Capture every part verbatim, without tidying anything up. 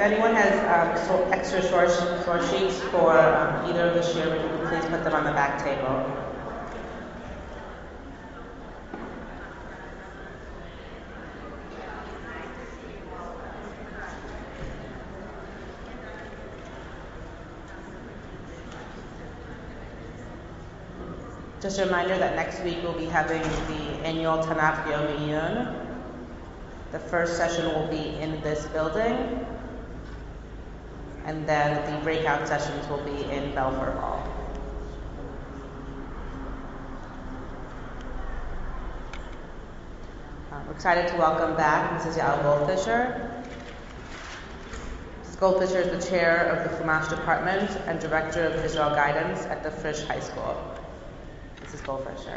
anyone has um, so extra source, source sheets for um, either of the shiurim, please put them on the back table. Just a reminder that next week we'll be having the annual Tanakh Yom Iyun. The first session will be in this building, and then the breakout sessions will be in Belfer Hall. Uh, we're excited to welcome back Missus Yael Goldfisher. Missus Goldfisher is the chair of the Chumash department and director of Israel Guidance at the Frisch High School. Missus Goldfisher.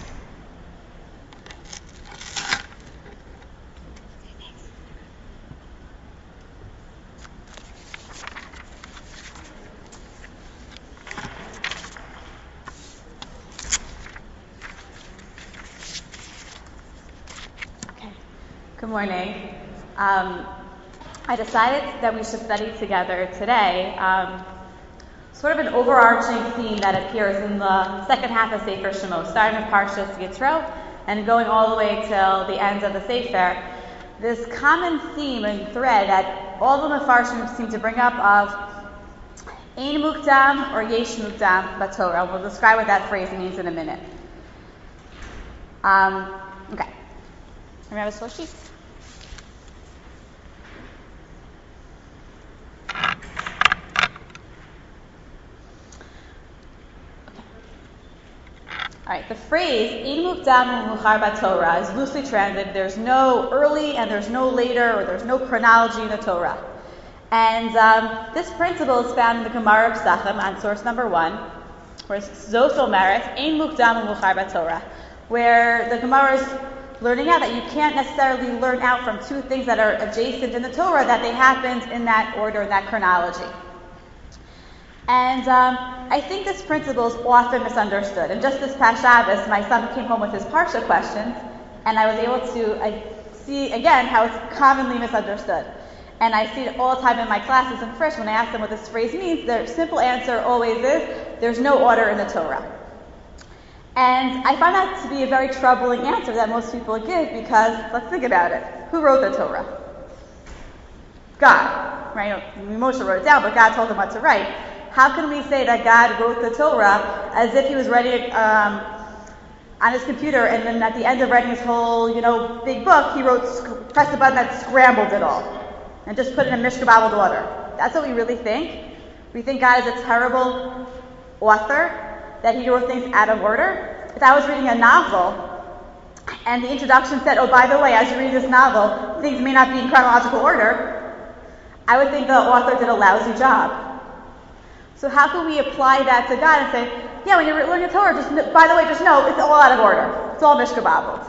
Good morning. Um, I decided that we should study together today um, sort of an overarching theme that appears in the second half of Sefer Shemot, starting with Parshas Yitro and going all the way till the end of the Sefer. This common theme and thread that all the Mefarshim seem to bring up of Ein Mukdam or Yesh Mukdam Batorah. We'll describe what that phrase means in a minute. Um, okay. Do we have a source sheet? All right, the phrase "Ein mukdam u'muchar b'Torah" is loosely translated. There's no early and there's no later, or there's no chronology in the Torah. And um, this principle is found in the Gemara of Pesachim on source number one, where Zos Omeres "Ein mukdam u'muchar b'Torah," where the Gemara is learning out that you can't necessarily learn out from two things that are adjacent in the Torah that they happened in that order, in that chronology. And um, I think this principle is often misunderstood. And just this past Shabbos, my son came home with his Parsha questions, and I was able to I see again how it's commonly misunderstood. And I see it all the time in my classes in Frisch when I ask them what this phrase means. Their simple answer always is, there's no order in the Torah. And I find that to be a very troubling answer that most people give because, let's think about it. Who wrote the Torah? God, right? Moshe wrote it down, but God told him what to write. How can we say that God wrote the Torah as if he was writing um, on his computer, and then at the end of writing his whole, you know, big book, he wrote, pressed a button that scrambled it all and just put it in a mishkababbled order? That's what we really think. We think God is a terrible author, that he wrote things out of order. If I was reading a novel and the introduction said, oh, by the way, as you read this novel, things may not be in chronological order, I would think the author did a lousy job. So how can we apply that to God and say, yeah, when you're learning the Torah, just by the way, just know it's all out of order. It's all mishkababbled.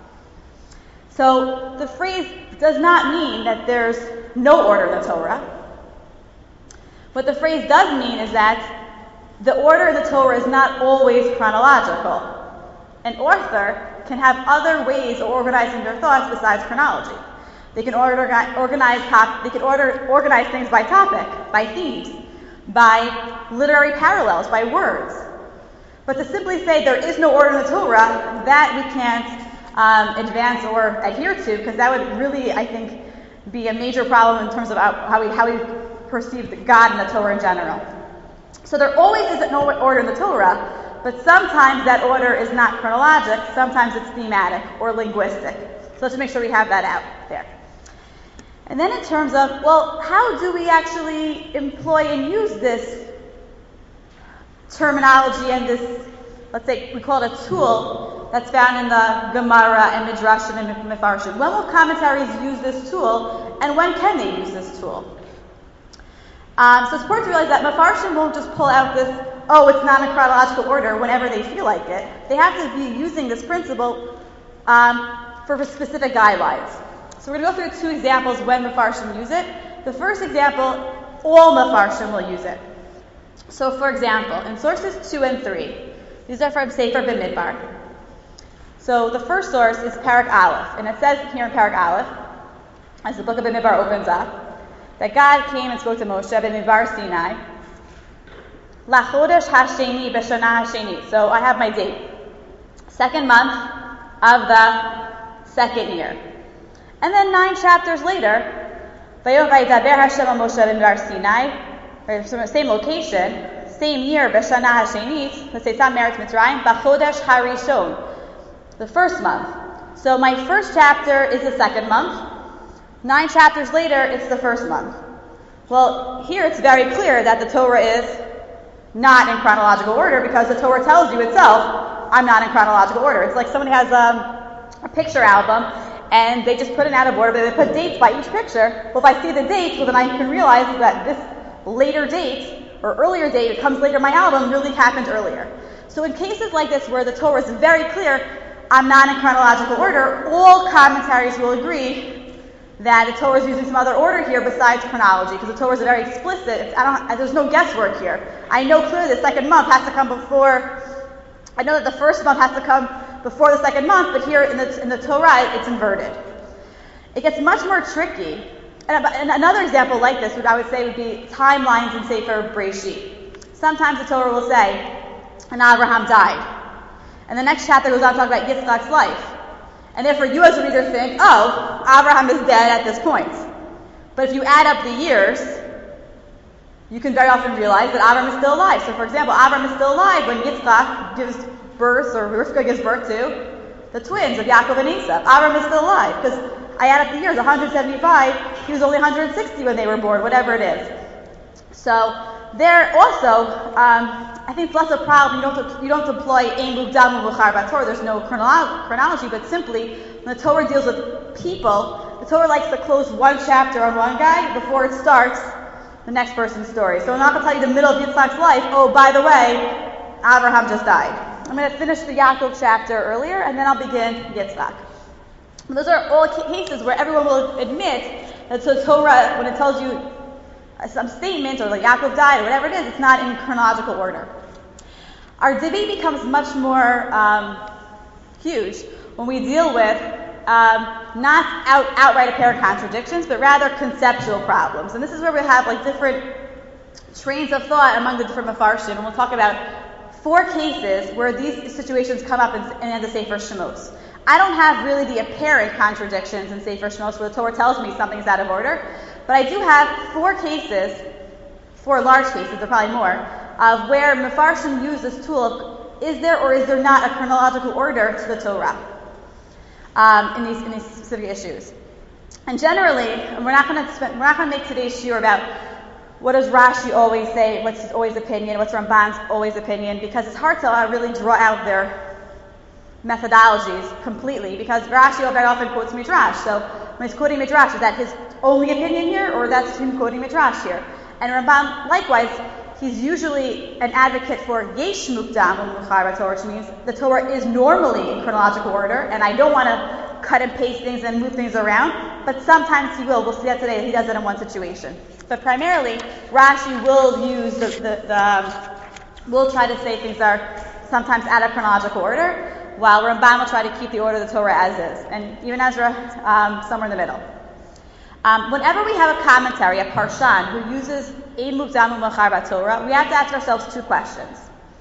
So the phrase does not mean that there's no order in the Torah. What the phrase does mean is that the order in the Torah is not always chronological. An author can have other ways of organizing their thoughts besides chronology. They can order, organize top, they can order, organize things by topic, by themes, by literary parallels, by words. But to simply say there is no order in the Torah, that we can't um, advance or adhere to, because that would really, I think, be a major problem in terms of how we how we perceive God and the Torah in general. So there always is no order in the Torah, but sometimes that order is not chronologic, sometimes it's thematic or linguistic. So let's make sure we have that out there. And then in terms of, well, how do we actually employ and use this terminology and this, let's say, we call it a tool that's found in the Gemara and Midrashim and Mefarshim. When will commentaries use this tool, and when can they use this tool? Um, so it's important to realize that Mefarshim won't just pull out this, oh, it's not in chronological order whenever they feel like it. They have to be using this principle um, for specific guidelines. So we're going to go through two examples when Mefarshim use it. The first example, all Mefarshim will use it. So for example, in sources two and three, these are from Sefer B'Midbar. So the first source is Parak Aleph, and it says here in Parak Aleph, as the book of B'Midbar opens up, that God came and spoke to Moshe b'midbar Sinai. Lachodesh hasheni b'shana hasheni. So I have my date. Second month of the second year. And then nine chapters later, Vayom vayidaber Hashem al Moshe b'midbar Sinai, same location, same year, b'shana hashenit, l'seitzah meretz Mitzrayim, b'chodesh harishon, the first month. So my first chapter is the second month. Nine chapters later, it's the first month. Well, here it's very clear that the Torah is not in chronological order because the Torah tells you itself, I'm not in chronological order. It's like somebody has um, a picture album and they just put it out of order, but they put dates by each picture. Well, if I see the dates, well, then I can realize that this later date or earlier date, it comes later in my album, really happened earlier. So in cases like this where the Torah is very clear, I'm not in chronological order, all commentaries will agree that the Torah is using some other order here besides chronology, because the Torah is very explicit. It's, I don't, there's no guesswork here. I know clearly the second month has to come before, I know that the first month has to come before the second month, but here in the, in the Torah, it's inverted. It gets much more tricky. And, and another example like this, what I would say would be timelines in Sefer Breshit. Sometimes the Torah will say, and Abraham died. And the next chapter goes on to talk about Yitzchak's life. And therefore you as a reader think, oh, Abraham is dead at this point. But if you add up the years, you can very often realize that Abraham is still alive. So for example, Abraham is still alive when Yitzchak gives birth, or Rivka gives birth to the twins of Yaakov and Esau. Abraham is still alive, because I add up the years, one hundred seventy-five, he was only one hundred sixty when they were born, whatever it is. So there also, um, I think it's less a problem. You don't you don't deploy ein mukdam u'machar b'Torah. There's no chronolo- chronology, but simply when the Torah deals with people, the Torah likes to close one chapter on one guy before it starts the next person's story. So I'm not going to tell you the middle of Yitzchak's life. Oh, by the way, Abraham just died. I'm going to finish the Yaakov chapter earlier, and then I'll begin Yitzchak. Those are all cases where everyone will admit that the Torah, when it tells you some statement, or like Yaakov died, or whatever it is, it's not in chronological order. Our debate becomes much more um, huge when we deal with um, not out, outright apparent contradictions, but rather conceptual problems. And this is where we have like different trains of thought among the different mafarshim, and we'll talk about four cases where these situations come up in, in the Sefer Shemos. I don't have really the apparent contradictions in Sefer Shemos where the Torah tells me something is out of order, but I do have four cases, four large cases, there are probably more, of where Mefarshim use this tool of is there or is there not a chronological order to the Torah um, in these in these specific issues. And generally, and we're not going to spend, we're not going to make today's shiur about what does Rashi always say, what's his always opinion, what's Ramban's always opinion, because it's hard to uh, really draw out their methodologies completely, because Rashi very often quotes Midrash. So when he's quoting Midrash, is that his only opinion here, or that's him quoting Midrash here? And Ramban, likewise, he's usually an advocate for Yesh Mukdam U'Muchar Torah, which means the Torah is normally in chronological order, and I don't want to cut and paste things and move things around, but sometimes he will. We'll see that today. He does it in one situation. But primarily, Rashi will use the, the, the um, will try to say things are sometimes out of chronological order, while Ramban will try to keep the order of the Torah as is, and even Ezra um, somewhere in the middle. Um, whenever we have a commentary, a parshan, who uses ein mukdam u'machar b'Torah, we have to ask ourselves two questions.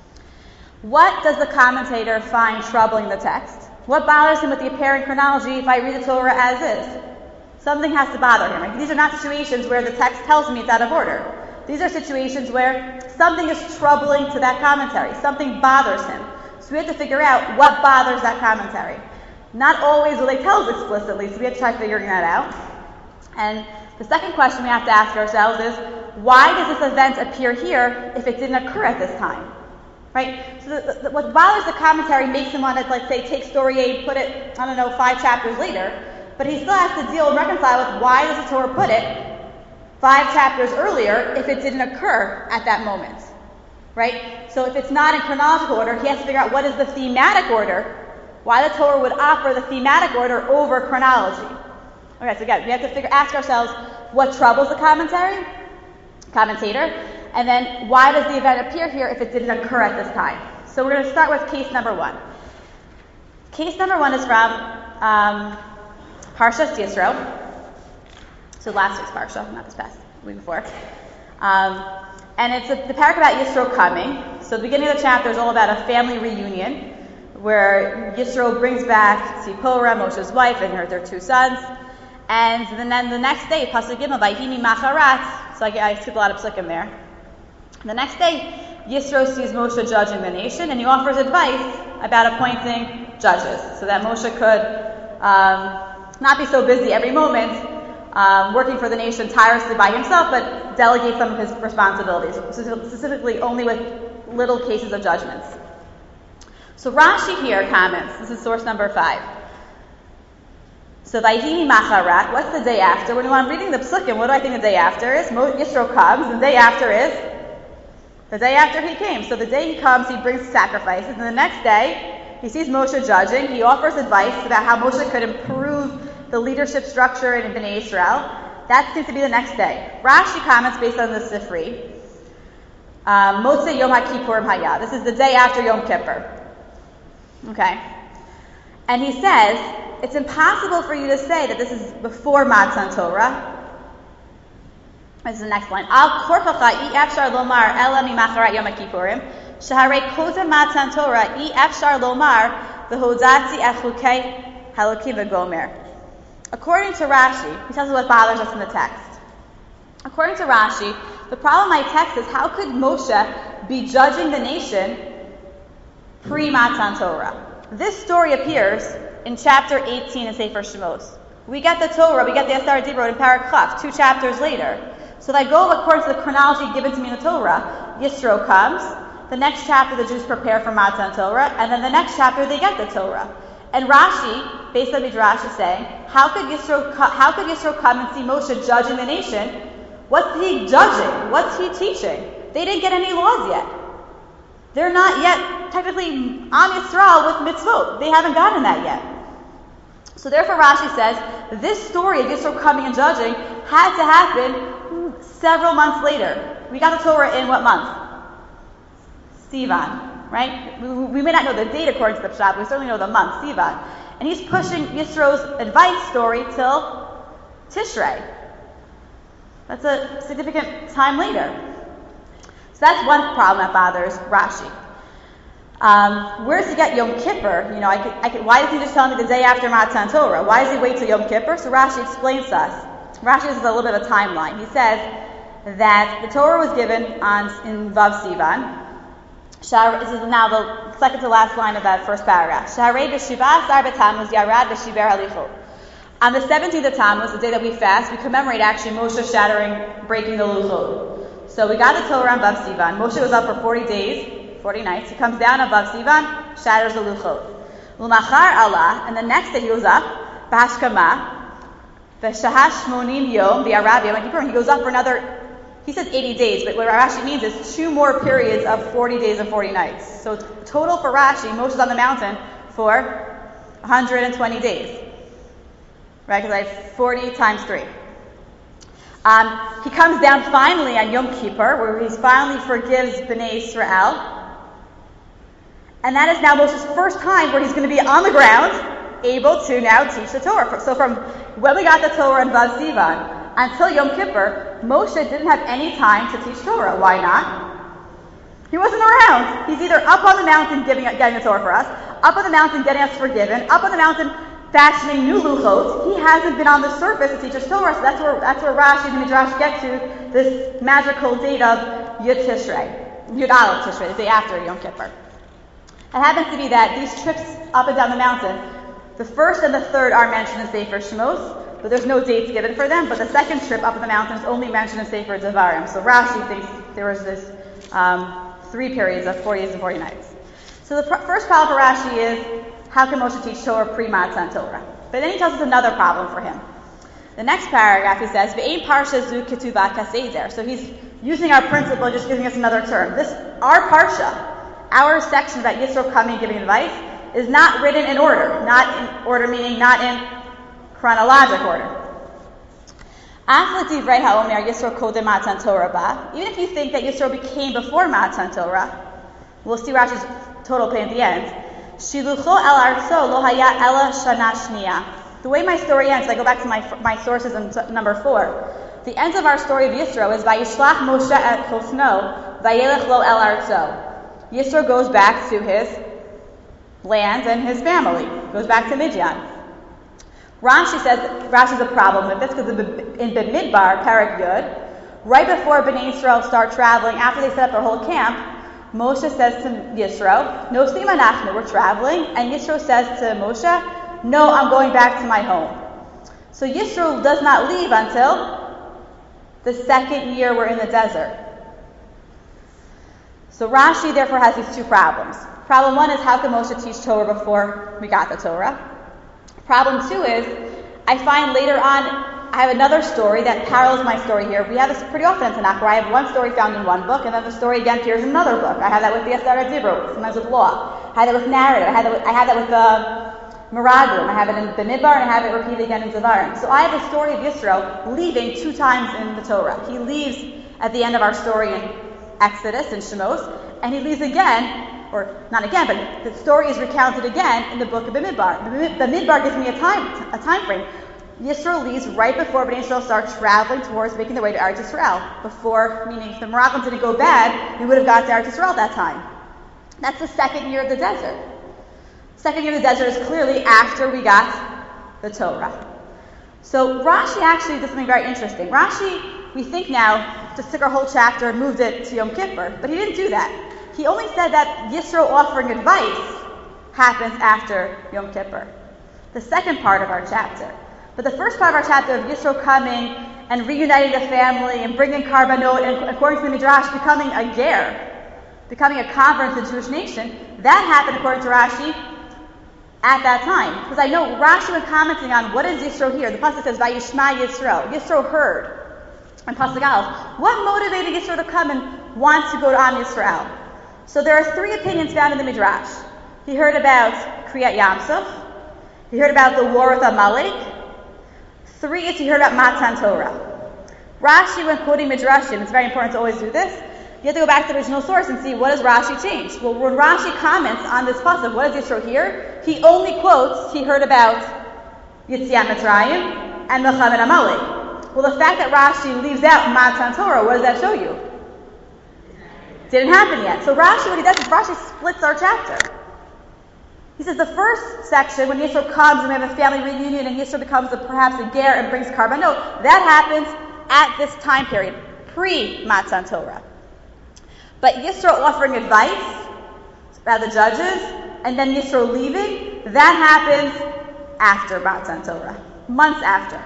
What does the commentator find troubling the text? What bothers him with the apparent chronology if I read the Torah as is? Something has to bother him. Right? These are not situations where the text tells me it's out of order. These are situations where something is troubling to that commentary. Something bothers him. So we have to figure out what bothers that commentary. Not always will they tell us explicitly, so we have to try figuring that out. And the second question we have to ask ourselves is, why does this event appear here if it didn't occur at this time? Right? So the, the, what bothers the commentary makes him want to, like, say, take story A, put it, I don't know, five chapters later, but he still has to deal and reconcile with why does the Torah put it five chapters earlier if it didn't occur at that moment. Right? So if it's not in chronological order, he has to figure out what is the thematic order, why the Torah would offer the thematic order over chronology. Okay, so again, we have to figure, ask ourselves what troubles the commentary, commentator, and then why does the event appear here if it didn't occur at this time? So we're going to start with case number one. Case number one is from um, Parshas Yisro. So last week's Parsha, not this past. week before. Um, and it's a, the paragraph about Yisro coming. So the beginning of the chapter is all about a family reunion where Yisro brings back Tzipora, Moshe's wife, and her their two sons. And then, then the next day, Pasuk Gimel, Vayhini Macharat. So I, I skip a lot of psukim there. The next day, Yisro sees Moshe judging the nation, and he offers advice about appointing judges, so that Moshe could um, not be so busy every moment, um, working for the nation tirelessly by himself, but delegate some of his responsibilities, specifically only with little cases of judgments. So Rashi here comments, this is source number five. So Vayhini Macharat, what's the day after? When I'm reading the psukim, what do I think the day after is? Yisro comes, the day after is the day after he came. So the day he comes, he brings sacrifices, and the next day, he sees Moshe judging. He offers advice about how Moshe could improve the leadership structure in Bnei Israel. That seems to be the next day. Rashi comments based on the Sifri. Um, Motzei Yom HaKippurim Haya. This is the day after Yom Kippur. Okay. And he says, it's impossible for you to say that this is before Matan Torah. This is the next line. Al korchacha I efshar lomar ela mimacharat Yom HaKippurim shaharei kodem Matan Torah I efshar lomar v'hodati et chukei Elokim v'gomer. According to Rashi, he tells us what bothers us in the text. According to Rashi, the problem in my text is how could Moshe be judging the nation pre-Matan Torah? This story appears in chapter eighteen in Sefer Shemos. We get the Torah, we get the Asar Dibrot in Parak Chaf, two chapters later. So if I go according to the chronology given to me in the Torah, Yisro comes, the next chapter the Jews prepare for Matan Torah, and then the next chapter they get the Torah. And Rashi, based on Midrash, is saying, how could Yisro, how could Yisro come and see Moshe judging the nation? What's he judging? What's he teaching? They didn't get any laws yet. They're not yet technically Am Yisrael with mitzvot. They haven't gotten that yet. So therefore Rashi says, this story of Yisro coming and judging had to happen several months later. We got the Torah in what month? Sivan, right? We, we may not know the date according to the Pshat, but we certainly know the month, Sivan. And he's pushing Yisro's advice story till Tishrei. That's a significant time later. So that's one problem that bothers Rashi. Um, where does he get Yom Kippur? You know, I could, I could, why does he just tell me the day after Matan Torah? Why does he wait till Yom Kippur? So Rashi explains to us. Rashi is a little bit of a timeline. He says that the Torah was given on in Vav Sivan. Shar, this is now the second to last line of that first paragraph. Shaharei b'shiva asar b'Tammuz yarad b'shiber halichot. On the seventeenth of Tammuz, the day that we fast, we commemorate actually Moshe shattering, breaking the luchot. So we got the Torah on Vav Sivan. Moshe was up for forty days, forty nights. He comes down on Vav Sivan, shatters the luchot. L'machar Allah, and the next day he goes up, b'hashkama, v'shahash shmonim yom, the Arab Yom Kippur. He goes up for another. He says eighty days, but what Rashi means is two more periods of forty days and forty nights. So total for Rashi, Moshe's on the mountain for one hundred twenty days. Right, because I have forty times three. Um, he comes down finally on Yom Kippur, where he finally forgives Bnei Israel. And that is now Moshe's first time where he's going to be on the ground, able to now teach the Torah. So from when we got the Torah in Vav Sivan until Yom Kippur, Moshe didn't have any time to teach Torah. Why not? He wasn't around. He's either up on the mountain giving, getting the Torah for us, up on the mountain getting us forgiven, up on the mountain fashioning new luchot. He hasn't been on the surface to teach us Torah, so that's where that's where Rashi and Midrash get to this magical date of Yud Tishrei, Yud Aleph Tishrei, the day after Yom Kippur. It happens to be that these trips up and down the mountain, the first and the third are mentioned in Sefer Shemos, but there's no dates given for them. But the second trip up the mountain is only mentioned in Sefer Devarim. So Rashi thinks there was this um, three periods of forty days and forty nights. So the pr- first problem for Rashi is, how can Moshe teach Torah pre-Matan Torah? But then he tells us another problem for him. The next paragraph he says, Ve'ein parsha zu ketuvah kaseder. So he's using our principle, just giving us another term. This, our parsha, our section about Yisro coming giving advice, is not written in order. Not in order meaning not in chronologic order. Even if you think that Yisro became before Matan Torah, we'll see Rashi's total play at the end. The way my story ends, I go back to my my sources in number four. The end of our story of Yisro is Vayishlach Moshe et Chosno, Vayelech lo el arzo. Yisro goes back to his land and his family, goes back to Midian. Rashi says, Rashi's a problem with this because in Bamidbar, Perek Yud, right before Bnei Yisrael start traveling, after they set up their whole camp, Moshe says to Yisro, no sima nachnu, we're traveling, and Yisro says to Moshe, no, I'm going back to my home. So Yisro does not leave until the second year we're in the desert. So Rashi therefore has these two problems. Problem one is, how can Moshe teach Torah before we got the Torah? Problem two is, I find later on, I have another story that parallels my story here. We have this pretty often in Tanakh, where I have one story found in one book, and then the story again appears in another book. I have that with the Aseret Dibro, sometimes with law. I have that with narrative. I have that with, I have that with the Meraglim. I have it in Bamidbar, and I have it repeated again in Devarim. So I have the story of Yisro leaving two times in the Torah. He leaves at the end of our story in Exodus and Shemos, and he leaves again, or not again, but the story is recounted again in the book of Bamidbar. Bamidbar gives me a time a time frame. Yisro leaves right before Bnei Yisrael start traveling towards making their way to Eretz Yisrael. Before, meaning if the Meraglim didn't go bad, we would have got to Eretz Yisrael at that time. That's the second year of the desert. Second year of the desert is clearly after we got the Torah. So Rashi actually did something very interesting. Rashi, we think now, just took our whole chapter and moved it to Yom Kippur, but he didn't do that. He only said that Yisro offering advice happens after Yom Kippur, the second part of our chapter. But the first part of our chapter of Yisro coming and reuniting the family and bringing Karbanot and, according to the Midrash, becoming a ger, becoming a convert to the Jewish nation, that happened, according to Rashi, at that time. Because I know Rashi was commenting on what is Yisro here. The pasuk says, Vayishma Yisro. Yisro heard. And pasuk Aleph, what motivated Yisro to come and want to go to Am Yisrael? So there are three opinions found in the Midrash. He heard about Kriyat Yamsuf. He heard about the war with Amalek. Three is he heard about Matan Torah. Rashi, when quoting Midrashim, it's very important to always do this. You have to go back to the original source and see what does Rashi change. Well, when Rashi comments on this pasuk, what does Yisro hear? He only quotes he heard about Yetziat Mitzrayim and Milchamet Amalek. Well, the fact that Rashi leaves out Matan Torah, what does that show you? Didn't happen yet. So Rashi, what he does is Rashi splits our chapter. He says the first section, when Yisro comes and we have a family reunion and Yisro becomes a, perhaps a ger and brings karbanot, that happens at this time period, pre-Matan Torah. But Yisro offering advice about the judges and then Yisro leaving, that happens after Matan Torah, months after.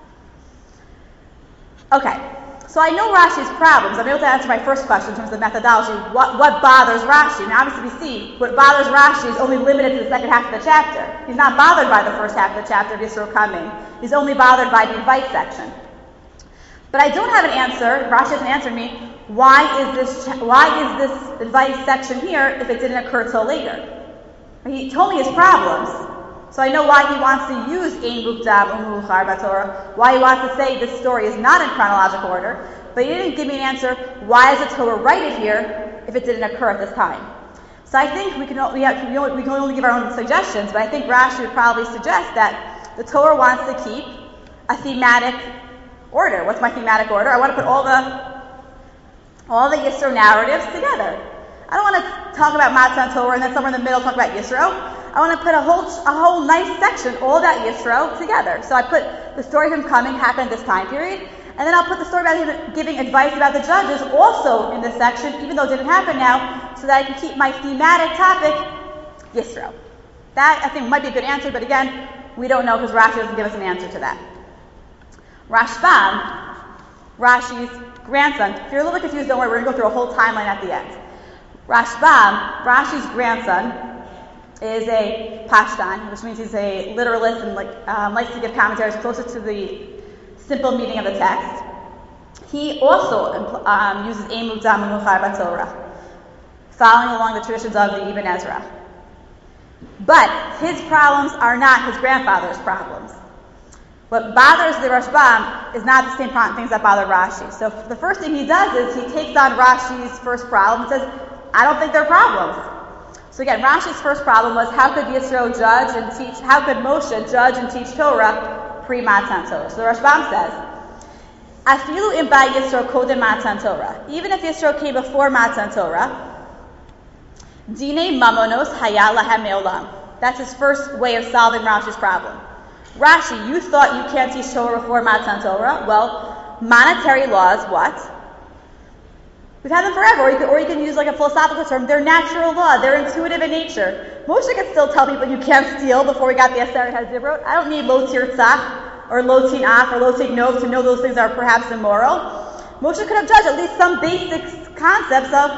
Okay. So I know Rashi's problems. I'm able to answer my first question in terms of methodology. What, what bothers Rashi? Now, obviously, we see what bothers Rashi is only limited to the second half of the chapter. He's not bothered by the first half of the chapter of Yisro coming. He's only bothered by the advice section. But I don't have an answer. Rashi hasn't answered me. Why is this? Why is this advice section here if it didn't occur till later? He told me his problems. So I know why he wants to use Ein Mukdam Umuchar Batorah, why he wants to say this story is not in chronological order, but he didn't give me an answer, why is the Torah write it here if it didn't occur at this time? So I think we can, we, have, we can only give our own suggestions, but I think Rashi would probably suggest that the Torah wants to keep a thematic order. What's my thematic order? I want to put all the all the Yisro narratives together. I don't want to talk about Matan Torah and then somewhere in the middle talk about Yisro. I want to put a whole a whole nice section, all that Yisro, together. So I put the story of him coming happened this time period, and then I'll put the story about him giving advice about the judges also in this section, even though it didn't happen now, so that I can keep my thematic topic, Yisro. That, I think, might be a good answer, but again, we don't know because Rashi doesn't give us an answer to that. Rashbam, Rashi's grandson, if you're a little bit confused, don't worry, we're going to go through a whole timeline at the end. Rashbam, Rashi's grandson, is a pashtan, which means he's a literalist and like um, likes to give commentaries closer to the simple meaning of the text. He also um, uses Ein Mukdam Umuchar Batorah, following along the traditions of the Ibn Ezra. But his problems are not his grandfather's problems. What bothers the Rashbam is not the same things that bother Rashi. So the first thing he does is he takes on Rashi's first problem and says, I don't think they're problems. So again, Rashi's first problem was how could Yisro judge and teach, how could Moshe judge and teach Torah pre-Matan Torah? So the Rashbam says, Afilu im ba Yisro kodem Matan Torah. Even if Yisro came before Matan Torah, Dine mamonos haya lahem me'olam. That's his first way of solving Rashi's problem. Rashi, you thought you can't teach Torah before Matan Torah? Well, monetary laws, what? We've had them forever, or you, can, or you can use like a philosophical term. They're natural law. They're intuitive in nature. Moshe could still tell people you can't steal before we got the Aseret HaDibrot. I don't need lo tirtzach or lo tinach or lo tignov to know those things are perhaps immoral. Moshe could have judged at least some basic concepts of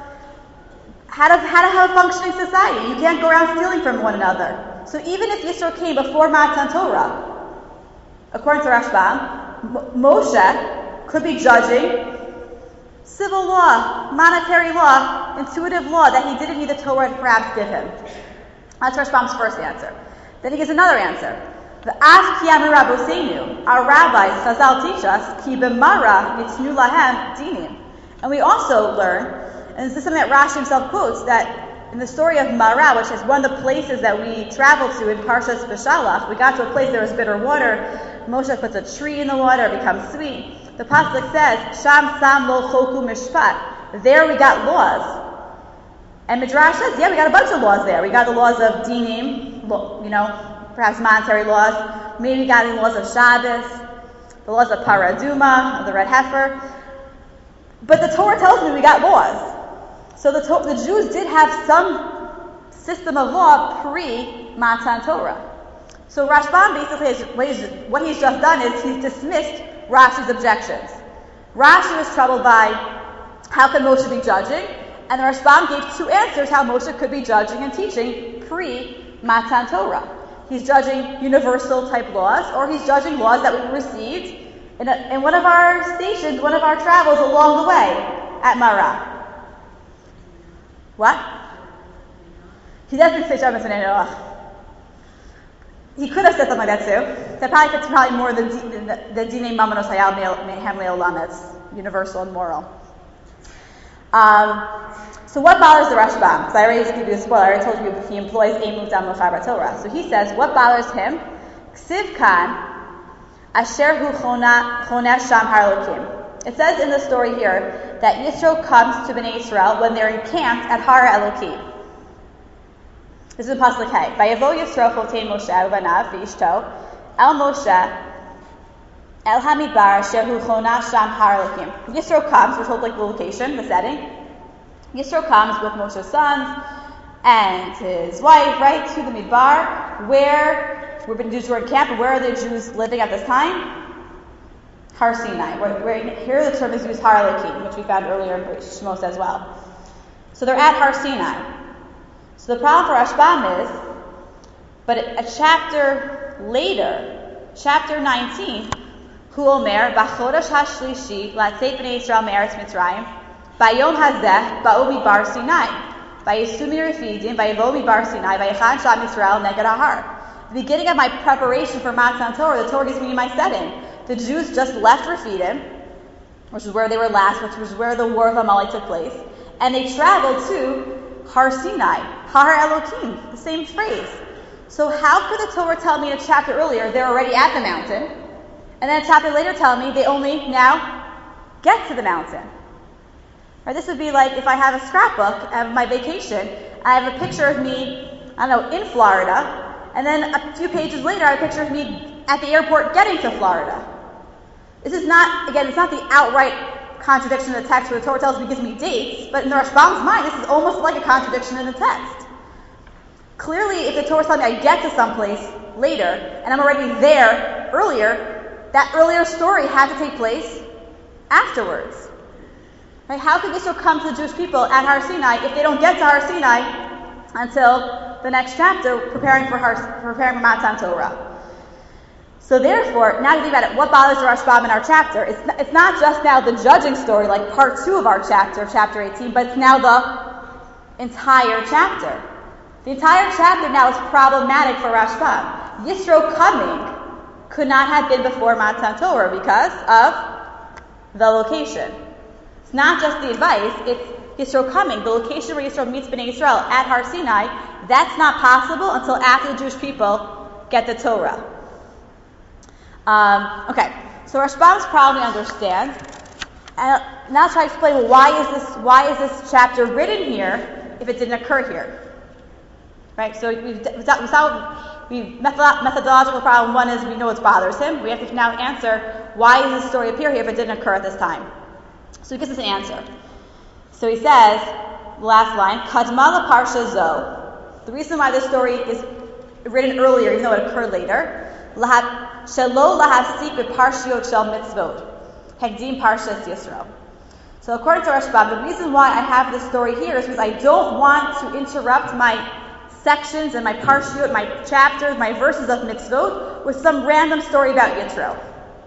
how to, how to have a functioning society. You can't go around stealing from one another. So even if Yisro came before Matan Torah, according to Rashbam, M- Moshe could be judging civil law, monetary law, intuitive law that he didn't need the Torah to perhaps give him. That's Rashbam's first answer. Then he gives another answer. The Af Kiyam Rabosenu, our rabbis, Chazal teach us, Ki b'mara nitnu lahem dinim. And we also learn, and this is something that Rashi himself quotes, that in the story of Mara, which is one of the places that we traveled to in Parshas Beshalach, we got to a place there was bitter water. Moshe puts a tree in the water, it becomes sweet. The pasuk says, Sham sam lo choku mishpat. There we got laws. And Midrash says, yeah, we got a bunch of laws there. We got the laws of dinim, you know, perhaps monetary laws. Maybe we got the laws of Shabbos, the laws of Paraduma, of the red heifer. But the Torah tells me we got laws. So the, to- the Jews did have some system of law pre-Matan Torah. So Rashbam basically, is, what, he's, what he's just done is he's dismissed Rashi's objections. Rashi was troubled by how can Moshe be judging, and the Rashbam gave two answers how Moshe could be judging and teaching pre-Matan Torah. He's judging universal type laws, or he's judging laws that we received in, a, in one of our stations, one of our travels along the way at Mara. What? He doesn't say Shabbos and Noach. He could have said something like that too. That probably fits probably more than the Dinei Mamanos Hayal Mehem Le'olam, that's universal and moral. Um, so what bothers the Rashbam? Because I already gave you a spoiler. I already told you he employs Eimut Dam L'Chaber Torah. So he says, what bothers him? Ksiv Kan Asher Hu Chonesh Sham Har Elokim. It says in the story here that Yisro comes to Bnei Israel when they're encamped at Har Elokim. This is in Pasuk Hay. Vayavo Yisro Chotein Moshe Uvanav V'ishto El Moshe El Hamidbar Shehu Chonesh Sham Har Elokim. Yisro comes. We're told like the location, the setting. Yisro comes with Moshe's sons and his wife, right, to the Midbar, where we've been Jews were in camp. Where are the Jews living at this time? Har Sinai. Where, where, here the term is used Har Elokim, which we found earlier in Shmos as well. So they're at Har Sinai. So the problem for Rashbam is, but a chapter later, chapter nineteen, Hu Omer, B'chodesh HaShlishi, Latzeit B'nei Yisrael Me'eretz Mitzrayim, Bayom Hazeh, Ba'u Midbar Sinai, Vayesu Mirafidim, Vayevo Midbar Sinai, Vayechan Sham Yisrael Neged Ahar. The beginning of my preparation for Matan Torah, the Torah gives me my setting. The Jews just left Refidim, which is where they were last, which was where the war of Amalek took place, and they traveled to Har Sinai, Har Elokim, the same phrase. So how could the Torah tell me in a chapter earlier they're already at the mountain, and then a chapter later tell me they only now get to the mountain? Or this would be like if I have a scrapbook of my vacation, I have a picture of me, I don't know, in Florida, and then a few pages later I have a picture of me at the airport getting to Florida. This is not, again, it's not the outright contradiction in the text where the Torah tells me, gives me dates, but in the Rashbam's mind, this is almost like a contradiction in the text. Clearly, if the Torah tells me I get to someplace later, and I'm already there earlier, that earlier story had to take place afterwards. Right? How could Yisro come to the Jewish people at Har Sinai if they don't get to Har Sinai until the next chapter, preparing for Har, preparing for Matan Torah? So therefore, now you think about it, what bothers the Rashbam in our chapter? It's not, it's not just now the judging story, like part two of our chapter, chapter eighteen, but it's now the entire chapter. The entire chapter now is problematic for Rashbam. Yisro coming could not have been before Matan Torah because of the location. It's not just the advice, it's Yisro coming. The location where Yisro meets Bnei Israel at Har Sinai, that's not possible until after the Jewish people get the Torah. Um, okay, So Rashbam's probably understand. And now I'll try to explain, well, why is this why is this chapter written here if it didn't occur here? Right? So we've, we saw we methodological problem one is we know what bothers him. We have to now answer why does this story appear here if it didn't occur at this time? So he gives us an answer. So he says, the last line, Kadma Parsha Zo. The reason why this story is written earlier, even though it occurred later, Shelo lahasik b'parshiot shel mitzvot. Hekdim Parshas Yisro. So according to Rashbam, the reason why I have this story here is because I don't want to interrupt my sections and my parshiot, my chapters, my verses of mitzvot with some random story about Yitro.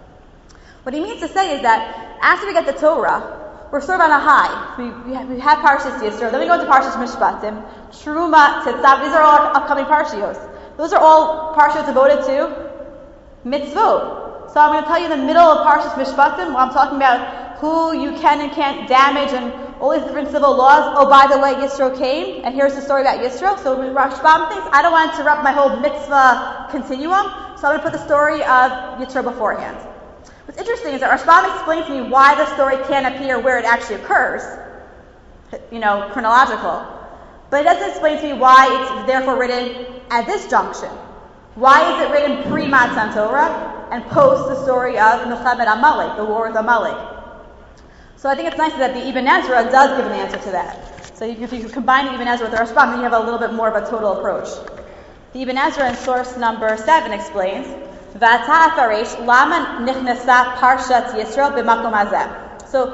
What he means to say is that after we get the Torah, we're sort of on a high. We, we, have, we have Parshas Yisro, then we go into Parshas Mishpatim, Truma, Titzav. These are all our upcoming parshios. Those are all parshiot devoted to mitzvot. So I'm going to tell you in the middle of Parshas Mishpatim, while I'm talking about who you can and can't damage and all these different civil laws. Oh, by the way, Yisro came, and here's the story about Yisro. So Rashbam thinks, I don't want to interrupt my whole mitzvah continuum, so I'm going to put the story of Yisro beforehand. What's interesting is that Rashbam explains to me why the story can't appear where it actually occurs, you know, chronological. But it doesn't explain to me why it's therefore written at this junction. Why is it written pre-Matan Torah and post the story of Milchemet Amalek, the war with Amalek? So I think it's nice that the Ibn Ezra does give an answer to that. So if you combine the Ibn Ezra with the Rashbam, then you have a little bit more of a total approach. The Ibn Ezra in source number seven explains, V'ata afaresh lama nichnesa parshat Yisro b'makom hazeh. So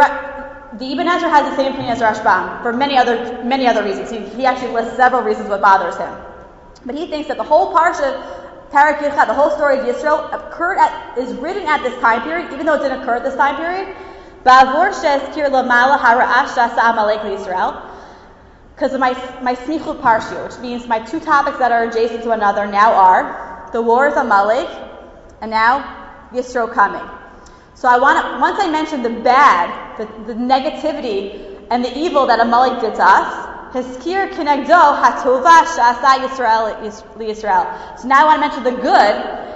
the, the Ibn Ezra has the same opinion as Rashbam for many other many other reasons. He, he actually lists several reasons what bothers him. But he thinks that the whole parsha, Parak Yircha, the whole story of Yisro, occurred at, is written at this time period, even though it didn't occur at this time period. Ba'avor she'ezkir lamala hara'ah sh'asa Amalek l'Yisrael. Because of my my smichut parsha, which means my two topics that are adjacent to another now are the war of Amalek and now Yisro coming. So I want to, once I mention the bad, the, the negativity and the evil that Amalek did to us, Heskir Kenegdo Hatova Shasa Yisrael Yisrael. So now I want to mention the good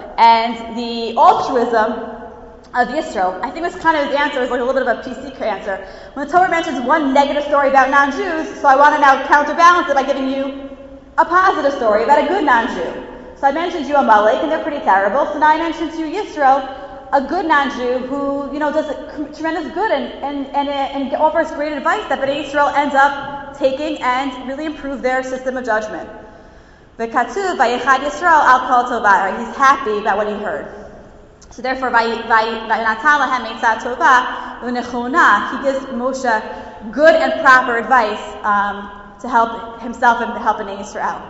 and the altruism of Yisro. I think this kind of his answer is like a little bit of a P C answer. When the Torah mentions one negative story about non-Jews, so I want to now counterbalance it by giving you a positive story about a good non-Jew. So I mentioned you Amalek, and they're pretty terrible. So now I mentioned to you Yisro, a good non-Jew who, you know, does a tremendous good and and and, and offers great advice that Bnei Yisrael ends up taking and really improve their system of judgment. The Katuv Vayechad Yisrael Al Kol Tova. He's happy about what he heard. So therefore, Vayinatan Lahem Eitzah Tova U'Nechona. He gives Moshe good and proper advice um, to help himself and to help Bnei Yisrael.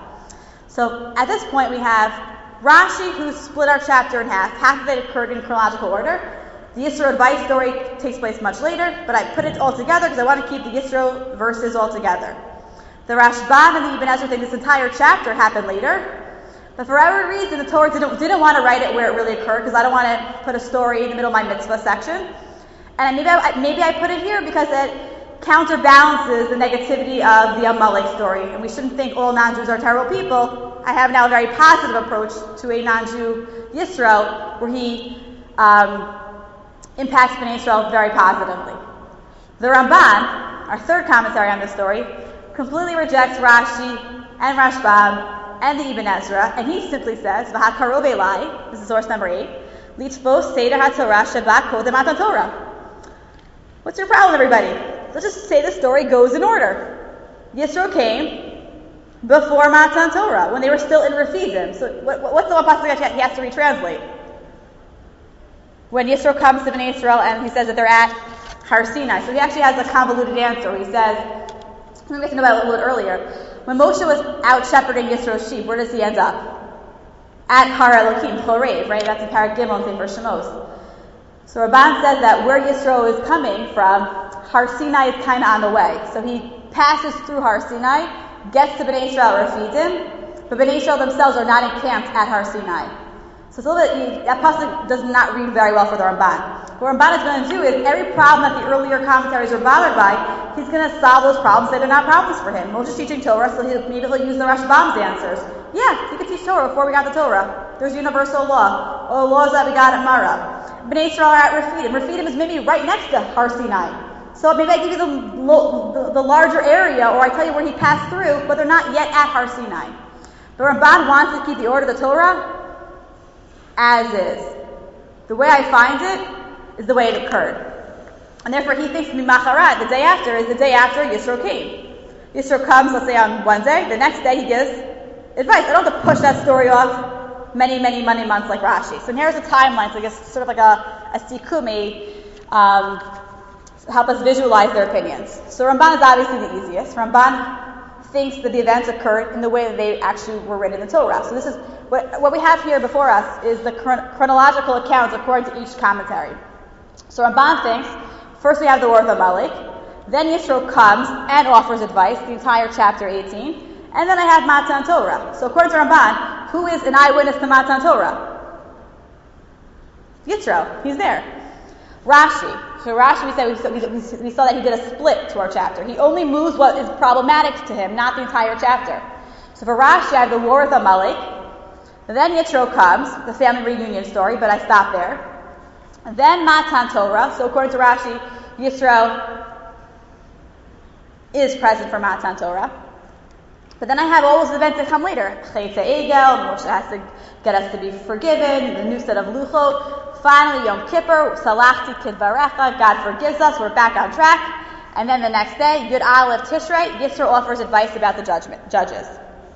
So at this point, we have Rashi, who split our chapter in half. Half of it occurred in chronological order. The Yisro advice story takes place much later, but I put it all together because I want to keep the Yisro verses all together. The Rashbam and the Ibn Ezra think this entire chapter happened later, but for whatever reason, the Torah didn't, didn't want to write it where it really occurred because I don't want to put a story in the middle of my mitzvah section. And maybe I, maybe I put it here because it counterbalances the negativity of the Amalek story, and we shouldn't think all non-Jews are terrible people. I have now a very positive approach to a non-Jew Yisro, where he um, impacts Bnei Yisrael very positively. The Ramban, our third commentary on this story, completely rejects Rashi and Rashbam and the Ibn Ezra, and he simply says, "V'hakarov elai," this is source number eight, "Litzvos seder haTorah sheba kodem matan Torah." What's your problem, everybody? Let's just say the story goes in order. Yisro came before Matan Torah, when they were still in Refidim. So what, what's the one passage that he has to retranslate? When Yisro comes to Bnei Yisrael and he says that they're at Har Sinai. So he actually has a convoluted answer. He says, let me think about it a little bit earlier. When Moshe was out shepherding Yisro's sheep, where does he end up? At Har Elokim, Chorev, right? That's in Parak Gimel in Sefer Shemos. So Rabban says that where Yisro is coming from, Har Sinai is kind of on the way. So he passes through Har Sinai, gets to Bnei Yisrael Refidim, but Bnei Yisrael themselves are not encamped at Har Sinai. So it's a little bit, that pasuk does not read very well for the Ramban. What Ramban is going to do is every problem that the earlier commentaries were bothered by, he's going to solve those problems that are not problems for him. Moshe's teaching Torah, so he'll, maybe he'll use the Rashbam's answers. Yeah, he could teach Torah before we got the Torah. There's universal law, or laws that we got at Mara. Bnei Israel are at Refidim. Refidim is maybe right next to Har Sinai. So maybe I give you the, the, the larger area, or I tell you where he passed through, but they're not yet at Har Sinai. The Ramban wants to keep the order of the Torah as is. The way I find it is the way it occurred. And therefore he thinks Mimacharat, the day after, is the day after Yisro came. Yisro comes, let's say on Wednesday, the next day he gives advice. I don't have to push that story off many, many, many months like Rashi. So here's a timeline, so I guess sort of like a, a sikumi, um, help us visualize their opinions. So Ramban is obviously the easiest. Ramban thinks that the events occurred in the way that they actually were written in the Torah. So this is, what, what we have here before us is the chron- chronological account according to each commentary. So Ramban thinks, first we have the war of Amalek, then Yisro comes and offers advice, the entire chapter eighteen, and then I have Matan Torah. So according to Ramban, who is an eyewitness to Matan Torah? Yisro, he's there. Rashi. So Rashi, we said we, we, we saw that he did a split to our chapter. He only moves what is problematic to him, not the entire chapter. So for Rashi, I have the war with Amalek. Then Yitro comes, the family reunion story, but I stop there. Then Matan Torah. So according to Rashi, Yisro is present for Matan Torah. But then I have all those events that come later. Chet Egel, Moshe has to get us to be forgiven, the new set of Luchot. Finally, Yom Kippur, Salachti Kidvarecha, God forgives us, we're back on track. And then the next day, Yud Aleph Tishrei, Yisro offers advice about the judgment, judges.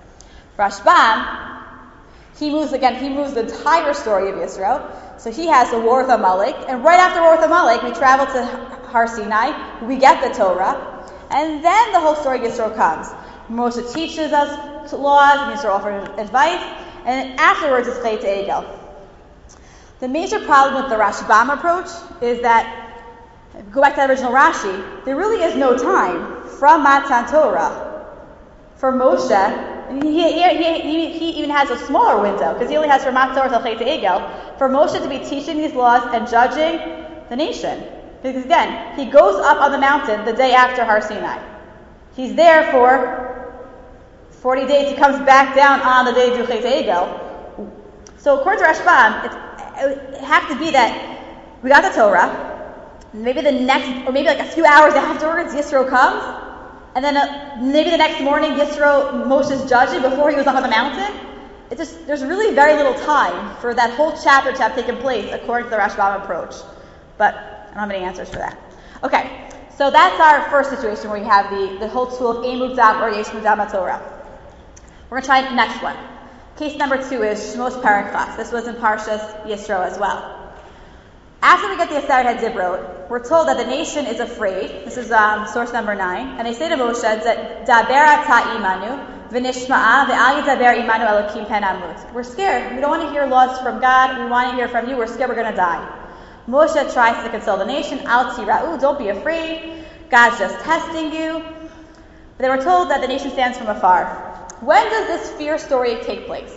Rashbam, he moves again, he moves the entire story of Yisro. So he has the war with Amalek, and right after the war with Amalek, we travel to Har Sinai, we get the Torah, and then the whole story of Yisro comes. Moshe teaches us laws, and Yisro offers advice, and then afterwards it's Chet Egel. The major problem with the Rashbam approach is that, go back to the original Rashi, there really is no time from Matan Torah for Moshe. And he, he, he, he even has a smaller window, because he only has from Matan Torah till Chet Egel, for Moshe to be teaching these laws and judging the nation. Because again, he goes up on the mountain the day after Har Sinai. He's there for forty days, he comes back down on the day of Chet Egel. So according to Rashbam, it's it would have to be that we got the Torah, maybe the next, or maybe like a few hours afterwards, Yisro comes, and then uh, maybe the next morning, Yisro, Moshe's judging before he was up on the mountain. It just, there's really very little time for that whole chapter to have taken place according to the Rashbam approach. But I don't have any answers for that. Okay, so that's our first situation where we have the, the whole tool of Ein Mukdam or Yesh Mukdam Torah. We're going to try the next one. Case number two is Shmos Perek Chaf. This was in Parshas Yisro as well. After we get the Aseret HaDibrot, we're told that the nation is afraid. This is um, source number nine. And they say to Moshe, Daber ata imanu, v'nishma'a, v'al yidaber imanu elokim pen amut. We're scared. We don't want to hear laws from God. We want to hear from you. We're scared we're going to die. Moshe tries to console the nation. Al tira'u, don't be afraid. God's just testing you. But they were told that the nation stands from afar. When does this fear story take place?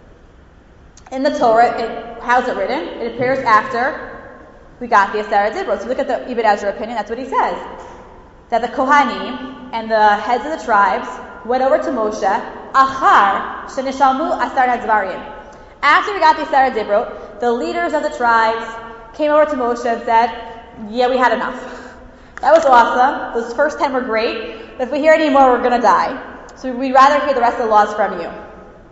In the Torah, it, how's it written? It appears after we got the Aseret HaDibrot. So look at the Ibn Ezra opinion, that's what he says. That the Kohanim and the heads of the tribes went over to Moshe, Achar shenishalmu Aseret HaDvarim. After we got the Aseret HaDibrot, the leaders of the tribes came over to Moshe and said, yeah, we had enough. That was awesome. Those first ten were great, but if we hear any more, we're going to die. So we'd rather hear the rest of the laws from you.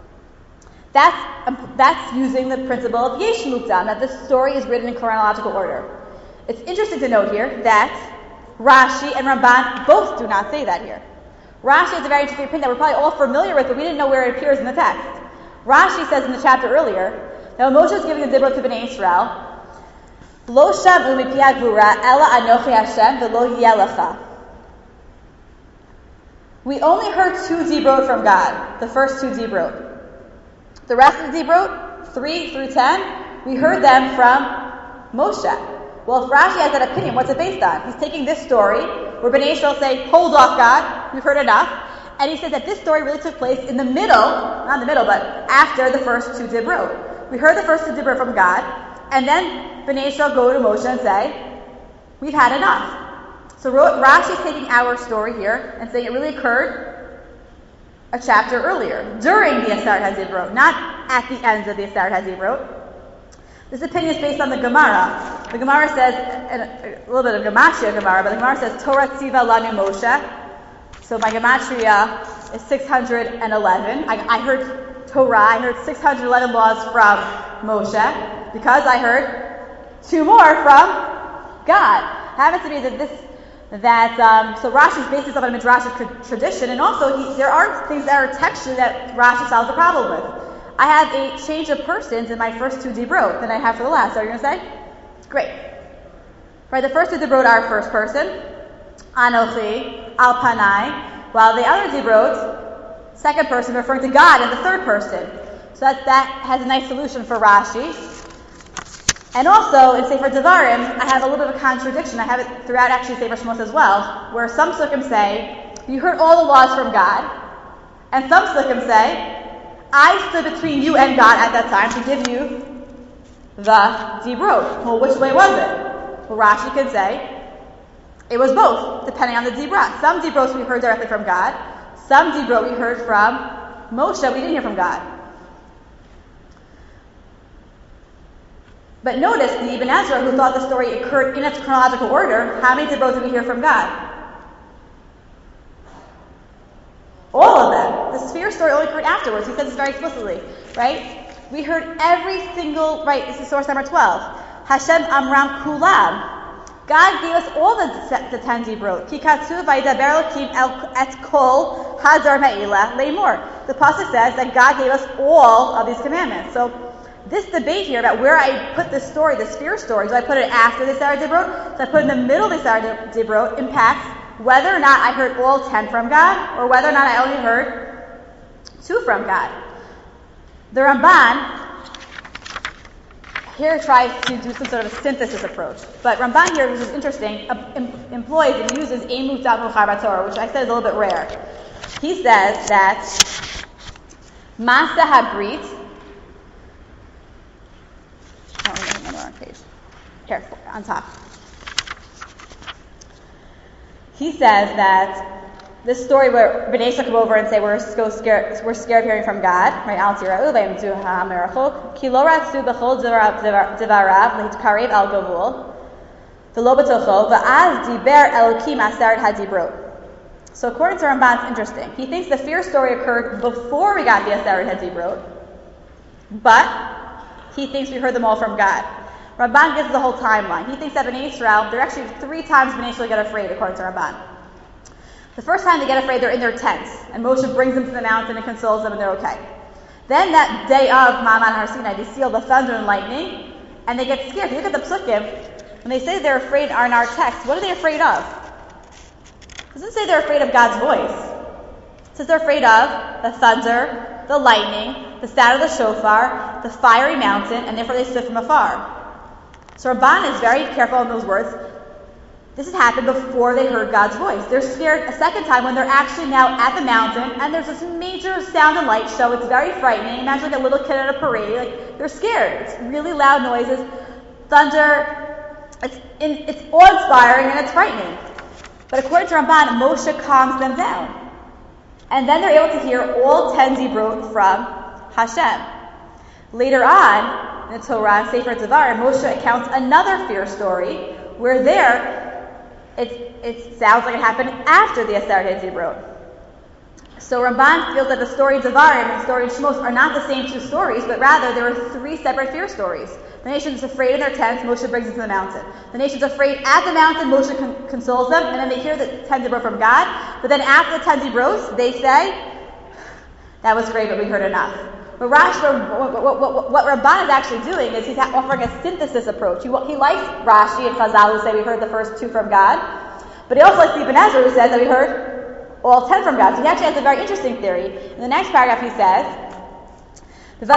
That's, um, that's using the principle of Yesh Mukdam, that this story is written in chronological order. It's interesting to note here that Rashi and Ramban both do not say that here. Rashi has a very interesting opinion that we're probably all familiar with, but we didn't know where it appears in the text. Rashi says in the chapter earlier, that when Moshe is giving the Dibrot to Bnei Israel, Lo sham'u mipi hagvura ela anochi Hashem v'lo yeh lecha. We only heard two Dibrot from God, the first two Dibrot. The rest of the Dibrot, three through ten, we heard them from Moshe. Well, if Rashi has that opinion, what's it based on? He's taking this story, where Bnei Israel say, hold off God, we've heard enough, and he says that this story really took place in the middle, not in the middle, but after the first two Dibrot. We heard the first two Dibrot from God, and then Bnei Israel go to Moshe and say, we've had enough. So Rashi is taking our story here and saying it really occurred a chapter earlier, during the Aseret HaDibrot, not at the ends of the Aseret HaDibrot. This opinion is based on the Gemara. The Gemara says, and a little bit of Gematria Gemara, but the Gemara says, Torah Tziva Lanu Moshe. So my Gematria is six hundred eleven. I, I heard Torah, I heard six hundred eleven laws from Moshe, because I heard two more from God. Happens to be that this, that, um, so Rashi is based himself on a Midrashic tradition, and also he, there are things that are textually that Rashi solves the problem with. I have a change of persons in my first two Dibrot than I have for the last. So you're going to say? Great. Right, the first two Dibrot are first person, Anochi, Al Panai, while the other Dibrot, second person, referring to God in the third person. So that, that has a nice solution for Rashi. And also, in Sefer Devarim, I have a little bit of a contradiction. I have it throughout actually Sefer Shmos as well, where some Sukkim say, you heard all the laws from God, and some Sukkim say, I stood between you and God at that time to give you the Dibrot. Well, which way was it? Well, Rashi could say it was both, depending on the Dibrot. Some Dibrot we heard directly from God. Some Dibrot we heard from Moshe. We didn't hear from God. But notice the Ibn Ezra, who thought the story occurred in its chronological order, how many Dibrot did we hear from God? All of them. The sphere story only occurred afterwards. He says this very explicitly, right? We heard every single, right, this is source number twelve. Hashem Amram Kulam. God gave us all the, the ten Dibrot. Ki katsuv vaydaber Elokim et kol hadar me'ila le'mor. The pasuk says that God gave us all of these commandments. So this debate here about where I put this story, the sphere story, do I put it after the Aseret Dibrot? Do I put it in the middle of the Aseret Dibrot? Impacts whether or not I heard all ten from God, or whether or not I only heard two from God. The Ramban here tries to do some sort of a synthesis approach. But Ramban here, which is interesting, uh, em- employs and uses Eimut Dal Muchar B'Torah, which I said is a little bit rare. He says that Masa Habrit, oh, I'm on the wrong page. Here, on top. He says that this story where Bnei Yisrael come over and say we're so scared, we're scared of hearing from God, right? Al tira'u v'yamdu ha'merachok ki lo ratzu b'chol divarav l'hitkarev al gavul v'lo b'tocho v'az diber Elokim Aseret HaDibrot. So according to Ramban, it's interesting. He thinks the fear story occurred before we got the Aseret HaDibrot, but he thinks we heard them all from God. Ramban gives the whole timeline. He thinks that Bnei Yisrael, there are actually three times Bnei Yisrael get afraid, according to Ramban. The first time they get afraid, they're in their tents, and Moshe brings them to the mountain and consoles them, and they're okay. Then that day of Ma'aman Har Sinai, they see all the thunder and lightning, and they get scared. If you look at the psukim, when they say they're afraid are in our text, what are they afraid of? It doesn't say they're afraid of God's voice. It says they're afraid of the thunder, the lightning, the sound of the shofar, the fiery mountain, and therefore they stood from afar. So Ramban is very careful in those words. This has happened before they heard God's voice. They're scared a second time when they're actually now at the mountain, and there's this major sound and light show. It's very frightening. Imagine like a little kid at a parade. Like, they're scared. It's really loud noises, thunder. It's in, it's awe-inspiring and it's frightening. But according to Ramban, Moshe calms them down. And then they're able to hear all ten Dibrot from Hashem. Later on, in the Torah, Sefer Devarim, Moshe accounts another fear story, where there, it, it sounds like it happened after the Aseret HaDibrot. So Ramban feels that the story in Devarim and the story in Shmos are not the same two stories, but rather there are three separate fear stories. The nation's afraid in their tents, Moshe brings them to the mountain. The nation's afraid at the mountain, Moshe con- consoles them, and then they hear the ten Dibrot from God. But then after the ten Dibrot, they say, that was great, but we heard enough. But Rashi, what, what, what, what Ramban is actually doing is he's offering a synthesis approach. He, he likes Rashi and Chazal who say we heard the first two from God, but he also likes Ibn Ezra who says that we heard all ten from God. So he actually has a very interesting theory. In the next paragraph he says, we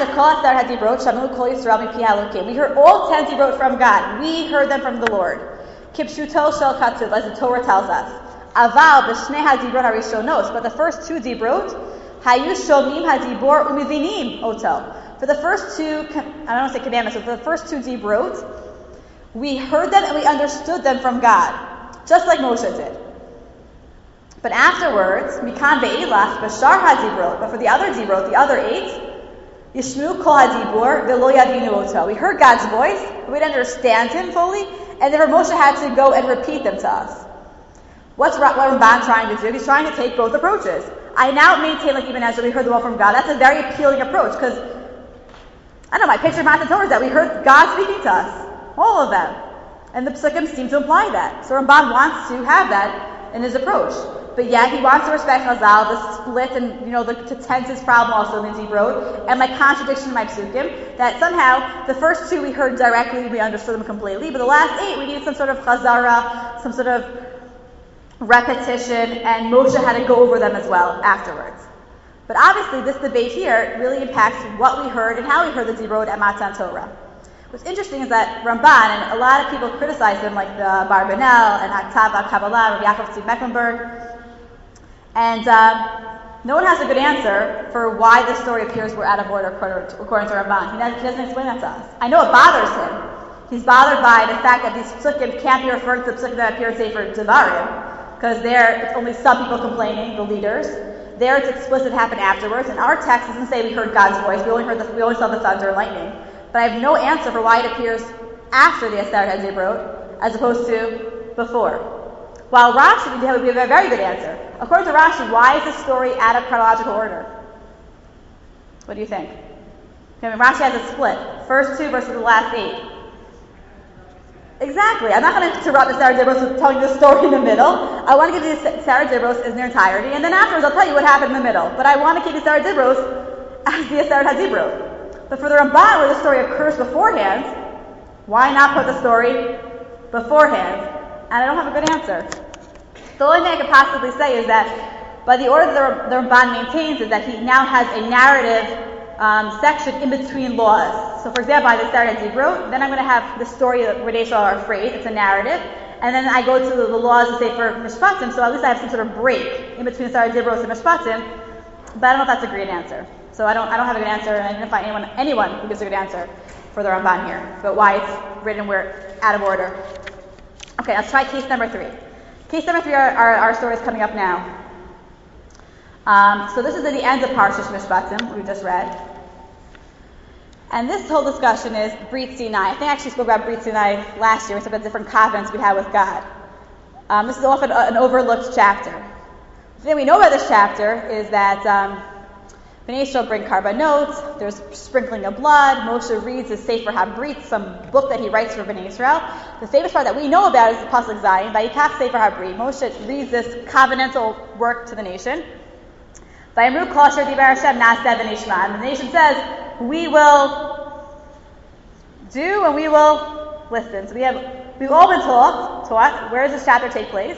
heard all ten Dibrot from God. We heard them from the Lord. Kipshuto shel katsuv, as the Torah tells us. Aval b'shnei ha-Dibrot harishonos, but the first two Dibrot, Hayu shomim hadibor umivinim oto. For the first two, I don't want to say commandments, but for the first two Dibrot, we heard them and we understood them from God, just like Moshe did. But afterwards, mikan be'ilach b'shar hadibrot, but for the other Dibrot, the other eight, Yishmu kol hadibur v'lo yadinu oto. We heard God's voice, but we didn't understand Him fully, and therefore Moshe had to go and repeat them to us. What's Ramban trying to do? He's trying to take both approaches. I now maintain, like even as we heard the word from God, that's a very appealing approach, because, I don't know, my picture of Matan Torah is that we heard God speaking to us. All of them. And the Psukim seem to imply that. So Ramban wants to have that in his approach. But yet he wants to respect Chazal, the split and, you know, the to tenses problem also Lindsay wrote, and my contradiction in my Psukim, that somehow the first two we heard directly, we understood them completely, but the last eight we needed some sort of Chazara, some sort of repetition, and Moshe had to go over them as well afterwards. But obviously this debate here really impacts what we heard and how we heard the Zibroid at Matan Torah. What's interesting is that Ramban, and a lot of people criticize him, like the Barbanel and Aktava Kabbalah, Rabbi Yaakov Tzvi Mecklenburg, and uh, no one has a good answer for why this story appears we're out of order according to Ramban. He doesn't, he doesn't explain that to us. I know it bothers him. He's bothered by the fact that these psukim can't be referred to the psukim that appear in Sefer Devarim, because there it's only some people complaining, the leaders. There it's explicit, happened afterwards. And our text doesn't say we heard God's voice. We only heard the, we only saw the thunder and lightning. But I have no answer for why it appears after the Aseret HaZibrot as opposed to before. While Rashi, we have a very good answer. According to Rashi, why is this story out of chronological order? What do you think? I mean, Rashi has a split. First two versus the last eight. Exactly. I'm not going to interrupt the Aseret HaZibrot with telling you the story in the middle. I want to give you the Aseret HaZibrot in their entirety, and then afterwards I'll tell you what happened in the middle. But I want to keep the Aseret HaZibrot as the Aseret HaZibrot. But for the Ramban, where the story occurs beforehand, why not put the story beforehand? And I don't have a good answer. The only thing I could possibly say is that by the order that the, the Ramban maintains is that he now has a narrative um, section in between laws. So for example, I have the Aseret HaZibrot, then I'm going to have the story of Bnei Yisrael are afraid, it's a narrative, and then I go to the, the laws and say for Mishpatim, so at least I have some sort of break in between the Aseret HaZibrot and Mishpatim, but I don't know if that's a great answer. So I don't I don't have a good answer, and I didn't find anyone anyone who gives a good answer for the Ramban here, but why it's written where out of order. Okay, let's try case number three. Case number three are, are our stories coming up now. Um, so this is at the end of Parshas Mishpatim, we just read. And this whole discussion is Brit Sinai. I think I actually spoke about Brit Sinai last year. We spoke about different covenants we had with God. Um, this is often an overlooked chapter. The thing we know about this chapter is that um, Bnei Yisrael bring karbanot, there's sprinkling of blood, Moshe reads his Sefer HaBrit, some book that he writes for Bnei Yisrael. The famous part that we know about is the Pasuk Zayin, Vayikach Sefer HaBrit. Moshe reads this covenantal work to the nation. Vayimru kol asher dibar Hashem na'aseh v'nishma. And the nation says, we will do and we will listen. So we have, we've all been taught, taught, where does this chapter take place?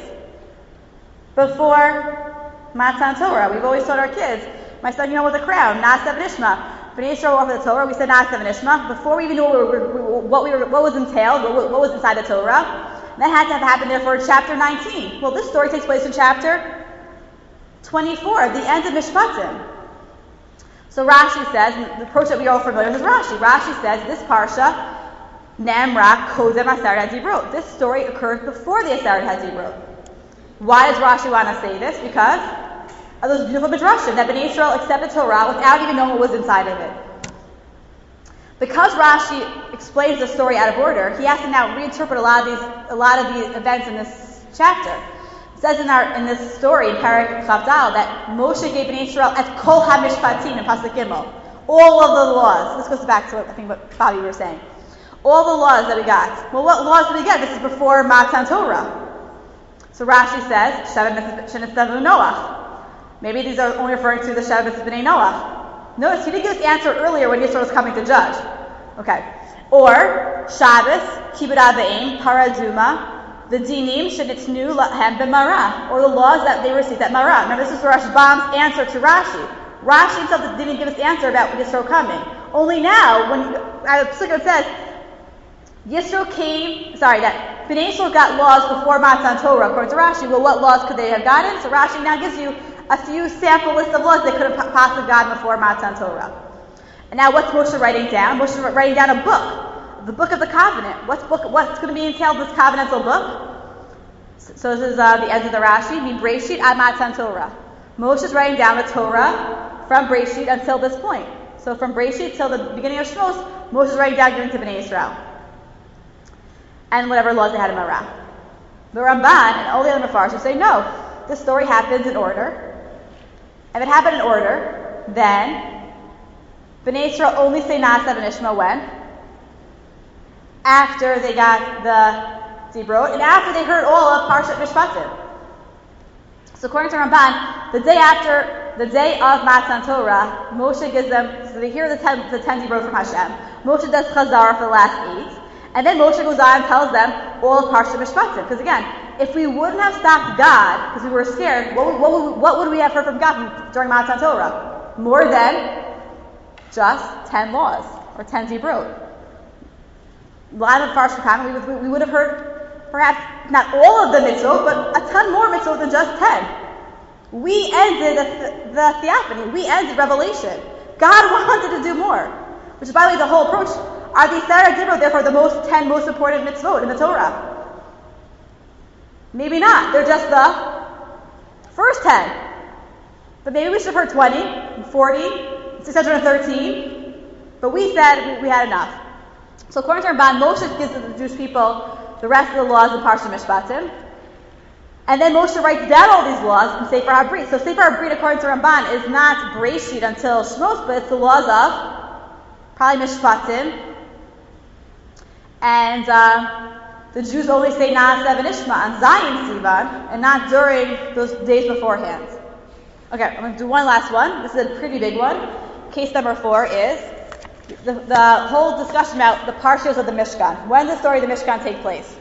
Before Matan Torah. We've always taught our kids, my son, you know, with a crown, Na'aseh v'nishma. Bnei Yisrael offered the Torah, we said Na'aseh v'nishma. Before we even knew what, we were, what, we were, what was entailed, what, what was inside the Torah, that had to have happened therefore in chapter nineteen. Well, this story takes place in chapter twenty-four, the end of Mishpatim. So Rashi says, and the approach that we are all familiar with is Rashi. Rashi says, this parsha, Nemra Kodem Aseret HaZibrot. This story occurred before the Aseret HaZibrot. Why does Rashi want to say this? Because of those beautiful midrashim that Bnei Yisrael accepted Torah without even knowing what was inside of it. Because Rashi explains the story out of order, he has to now reinterpret a lot of these, a lot of these events in this chapter. It says in our in this story in Parak Chavdal that Moshe gave Bnei Yisrael et kol hamishpatim in Pasuk Gimel, all of the laws. This goes back to what I think what Bobby were saying. All the laws that we got. Well, what laws did we get? This is before Matan Torah. So Rashi says, Shevet Noach. Maybe these are only referring to the Shevet B'nai Noach. Notice he didn't give this answer earlier when Yisrael was coming to judge. Okay. Or Shabbos, Kibbud Av V'Eim, Paraduma, the Dinim Shenitznu Lahem B'Mara, or the laws that they received at Mara. Remember, this is Rashbam's answer to Rashi. Rashi himself didn't give us the answer about Yisrael coming. Only now, when uh, Psukim says, Yisrael came, sorry, that Bnei Yisrael got laws before Matan Torah, according to Rashi. Well, what laws could they have gotten? So Rashi now gives you a few sample lists of laws they could have possibly gotten before Matan Torah. And now what's Moshe writing down? Moshe is writing down a book, the book of the covenant. What's book? What's going to be entailed in this covenantal book? So this is uh, the end of the Rashi, Mi Breshit ad Matan Torah. Moshe is writing down the Torah from Breshit until this point. So from Breshit till the beginning of Shmos, Moshe is writing down giving to Bnei Israel. And whatever laws they had in Marah. The Ramban and all the other Mefarshim say, no, this story happens in order. If it happened in order, then Bnei Israel only say Na'aseh v'Nishma when? After they got the Dibrot, and after they heard all of Parshat Mishpatim. So according to Ramban, the day after, the day of Matan Torah, Moshe gives them, so they hear the ten, the ten Dibrot from Hashem. Moshe does Chazara for the last eight. And then Moshe goes on and tells them all of Parshat Mishpatim. Because again, if we wouldn't have stopped God, because we were scared, what, what, what, what would we have heard from God during Matan Torah? More than just ten laws, or ten Dibrot. A lot of Parshat Mishpatim, we would, we would have heard perhaps not all of the mitzvot, but a ton more mitzvot than just ten. We ended the, the theophany. We ended Revelation. God wanted to do more. Which is, by the way, the whole approach. Are the Sarah Dibrot therefore the most ten most important mitzvot in the Torah? Maybe not. They're just the first ten. But maybe we should have heard twenty, forty, six hundred thirteen. But we said we, we had enough. So according to Ramban, Moshe gives the Jewish people the rest of the laws of Parshat Mishpatim. And then Moshe writes down all these laws in Sefer HaBrit. So Sefer HaBrit, according to Ramban, is not Breshit until Shmos, but it's the laws of probably Mishpatim. And uh, the Jews only say Na'aseh v'Nishma on Zion Sivan, and not during those days beforehand. Okay, I'm going to do one last one. This is a pretty big one. Case number four is the, the whole discussion about the Parshas of the Mishkan. When does the story of the Mishkan take place?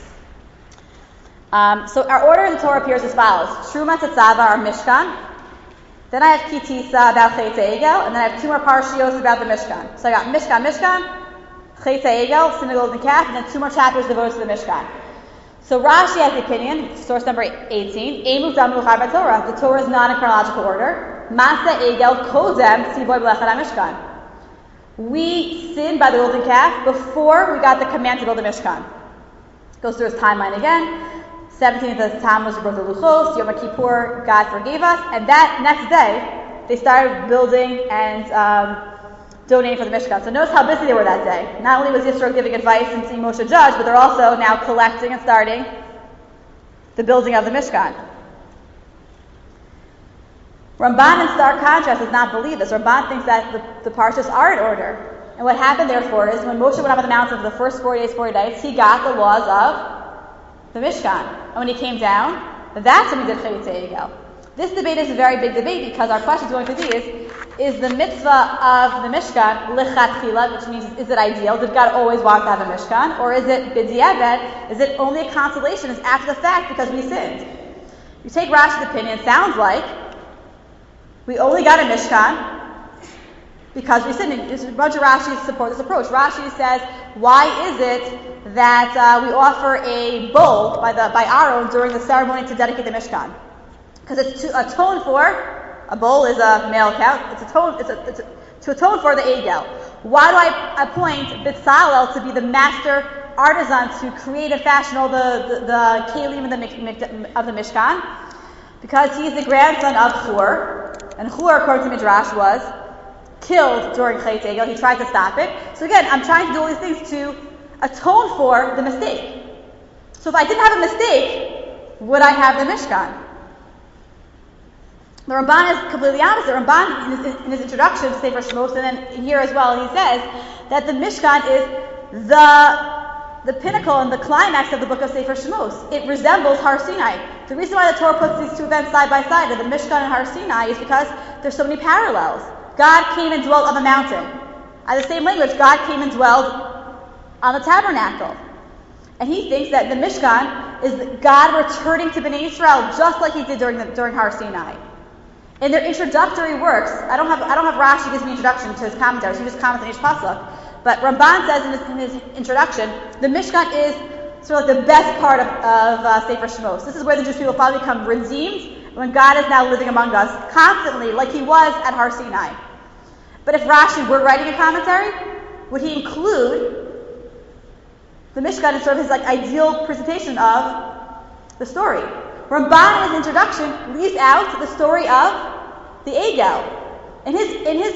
Um, so our order in the Torah appears as follows. Truma Tetzava, our Mishkan. Then I have Kitisa about Chet Egel, and then I have two more Parshios about the Mishkan. So I got Mishkan, Mishkan, Chet Egel, Sin of the Golden Calf, and then two more chapters devoted to the Mishkan. So Rashi has the opinion, source number eighteen, Emu Damu Char Torah. The Torah is not in chronological order. Masa Egel Kodem Siboy B'Lechat HaMishkan. We sinned by the golden calf before we got the command to build the Mishkan. Goes through his timeline again. seventeenth of Tammuz, we broke the Luchos. Yom Kippur, God forgave us. And that next day, they started building and um, donating for the Mishkan. So notice how busy they were that day. Not only was Yisro giving advice and seeing Moshe judge, but they're also now collecting and starting the building of the Mishkan. Ramban, in stark contrast, does not believe this. Ramban thinks that the, the Parshas are in order. And what happened, therefore, is when Moshe went up on the mountain for the first forty days, forty nights, he got the laws of the Mishkan. And when he came down, that's when he did Chet Egel. This debate is a very big debate because our question is going to be is, is the mitzvah of the Mishkan lichatchila, which means is it ideal? Did God always want to have a Mishkan? Or is it b'diavad? Is it only a consolation? It's after the fact because we sinned? You take Rashi's opinion, it sounds like we only got a Mishkan because we sinned. A bunch of Rashi support this approach. Rashi says, why is it that uh, we offer a bowl by the by Aaron during the ceremony to dedicate the Mishkan? Because it's to atone for, a bowl is a male cow, it's, atone, it's, a, it's a, to atone for the Egel. Why do I appoint Bitzalel to be the master artisan to create and fashion all the, the, the kelim of the, of the Mishkan? Because he's the grandson of Hur, and Hur, according to Midrash, was killed during Chet Egel. He tried to stop it. So again, I'm trying to do all these things to atone for the mistake. So if I didn't have a mistake, would I have the Mishkan? The Ramban is completely opposite. Ramban, in his, in his introduction to Sefer Shmos, and then here as well, he says that the Mishkan is the, the pinnacle and the climax of the book of Sefer Shmos. It resembles Har Sinai. The reason why the Torah puts these two events side by side, the Mishkan and Har Sinai, is because there's so many parallels. God came and dwelt on the mountain. At the same language, God came and dwelled on the tabernacle. And he thinks that the Mishkan is God returning to Bnei Israel just like he did during the, during Har Sinai. In their introductory works, I don't have I don't have Rashi gives me introduction to his commentaries. He just comments on each pasuk. But Ramban says in his, in his introduction, the Mishkan is sort of like the best part of, of uh, Sefer Shmos. This is where the Jewish people finally become redeemed when God is now living among us constantly, like he was at Har Sinai. But if Rashi were writing a commentary, would he include the Mishkan as sort of his like ideal presentation of the story? Ramban in his introduction leaves out the story of the Egel. In his in his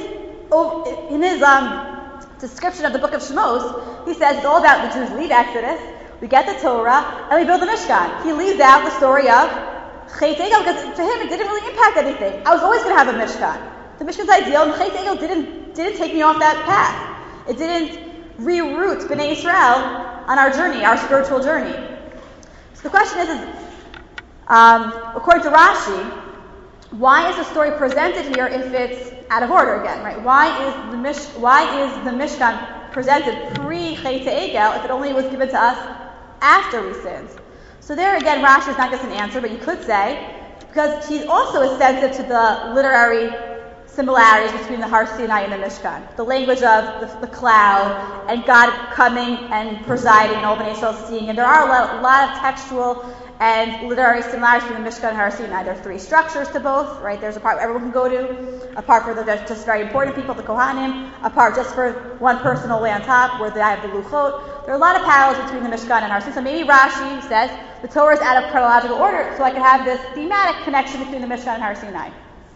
in his um, description of the book of Shemos, he says it's all about the Jews leave Exodus, we get the Torah, and we build the Mishkan. He leaves out the story of Chet Egel because to him it didn't really impact anything. I was always going to have a Mishkan. The Mishkan's ideal, and Chet Egel didn't didn't take me off that path. It didn't reroute Bnei Israel on our journey, our spiritual journey. So the question is, is um, according to Rashi, why is the story presented here if it's out of order again, right? Why is the Mish, why is the Mishkan presented pre-Chet Egel if it only was given to us after we sinned? So there again, Rashi is not just an answer, but you could say, because he also is sensitive to the literary similarities between the Har Sinai and the Mishkan. The language of the, the cloud and God coming and presiding and all Bnei Israel seeing. And there are a lot, a lot of textual and literary similarities between the Mishkan and Har Sinai. There are three structures to both, right? There's a part everyone can go to, a part for the just very important people, the Kohanim, a part just for one person all the way on top, where they have the Luchot. There are a lot of parallels between the Mishkan and Har Sinai. So maybe Rashi says the Torah is out of chronological order, so I could have this thematic connection between the Mishkan and Har Sinai.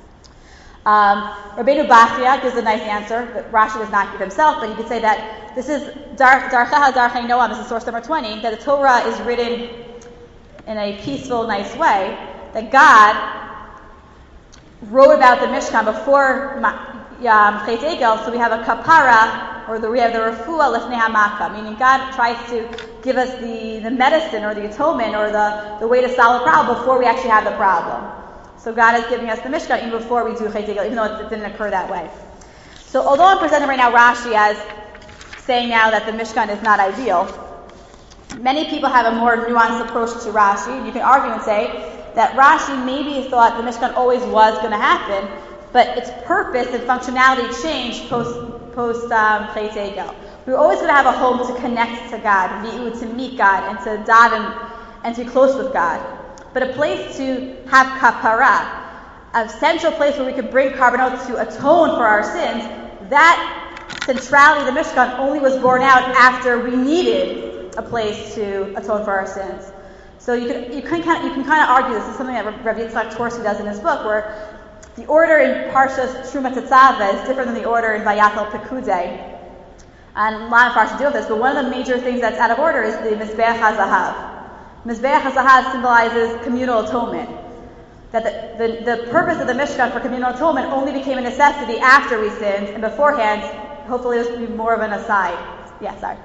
Um, Rabbeinu Bachya gives a nice answer that Rashi does not give himself, but he could say that this is Dar Darcheha Darchei Noam, this is source number twenty, that the Torah is written in a peaceful, nice way, that God wrote about the Mishkan before um, Chet Egel, so we have a kapara, or the, we have the refuah lefnei hamaka, meaning God tries to give us the, the medicine or the atonement or the, the way to solve a problem before we actually have the problem. So God is giving us the Mishkan even before we do Chet Egel, even though it, it didn't occur that way. So although I'm presenting right now Rashi as saying now that the Mishkan is not ideal, many people have a more nuanced approach to Rashi, and you can argue and say that Rashi maybe thought the Mishkan always was going to happen, but its purpose and functionality changed post post um, Chet Egel. We were always going to have a home to connect to God, to meet God, and to daven and to be close with God. But a place to have kapara, a central place where we could bring carbonot to atone for our sins, that centrality of the Mishkan only was born out after we needed a place to atone for our sins. So you can you can kind of, you can kind of argue, this is something that Rav Yitzchak Torsi does in his book, where the order in Parshas Truma Tetzaveh is different than the order in Vayakhel Pekudei. And a lot of Parshas deal with this, but one of the major things that's out of order is the Mizbeach HaZahav. Mizbeach HaZahav symbolizes communal atonement. That the, the, the purpose of the Mishkan for communal atonement only became a necessity after we sinned, and beforehand, hopefully this will be more of an aside. Yeah, sorry.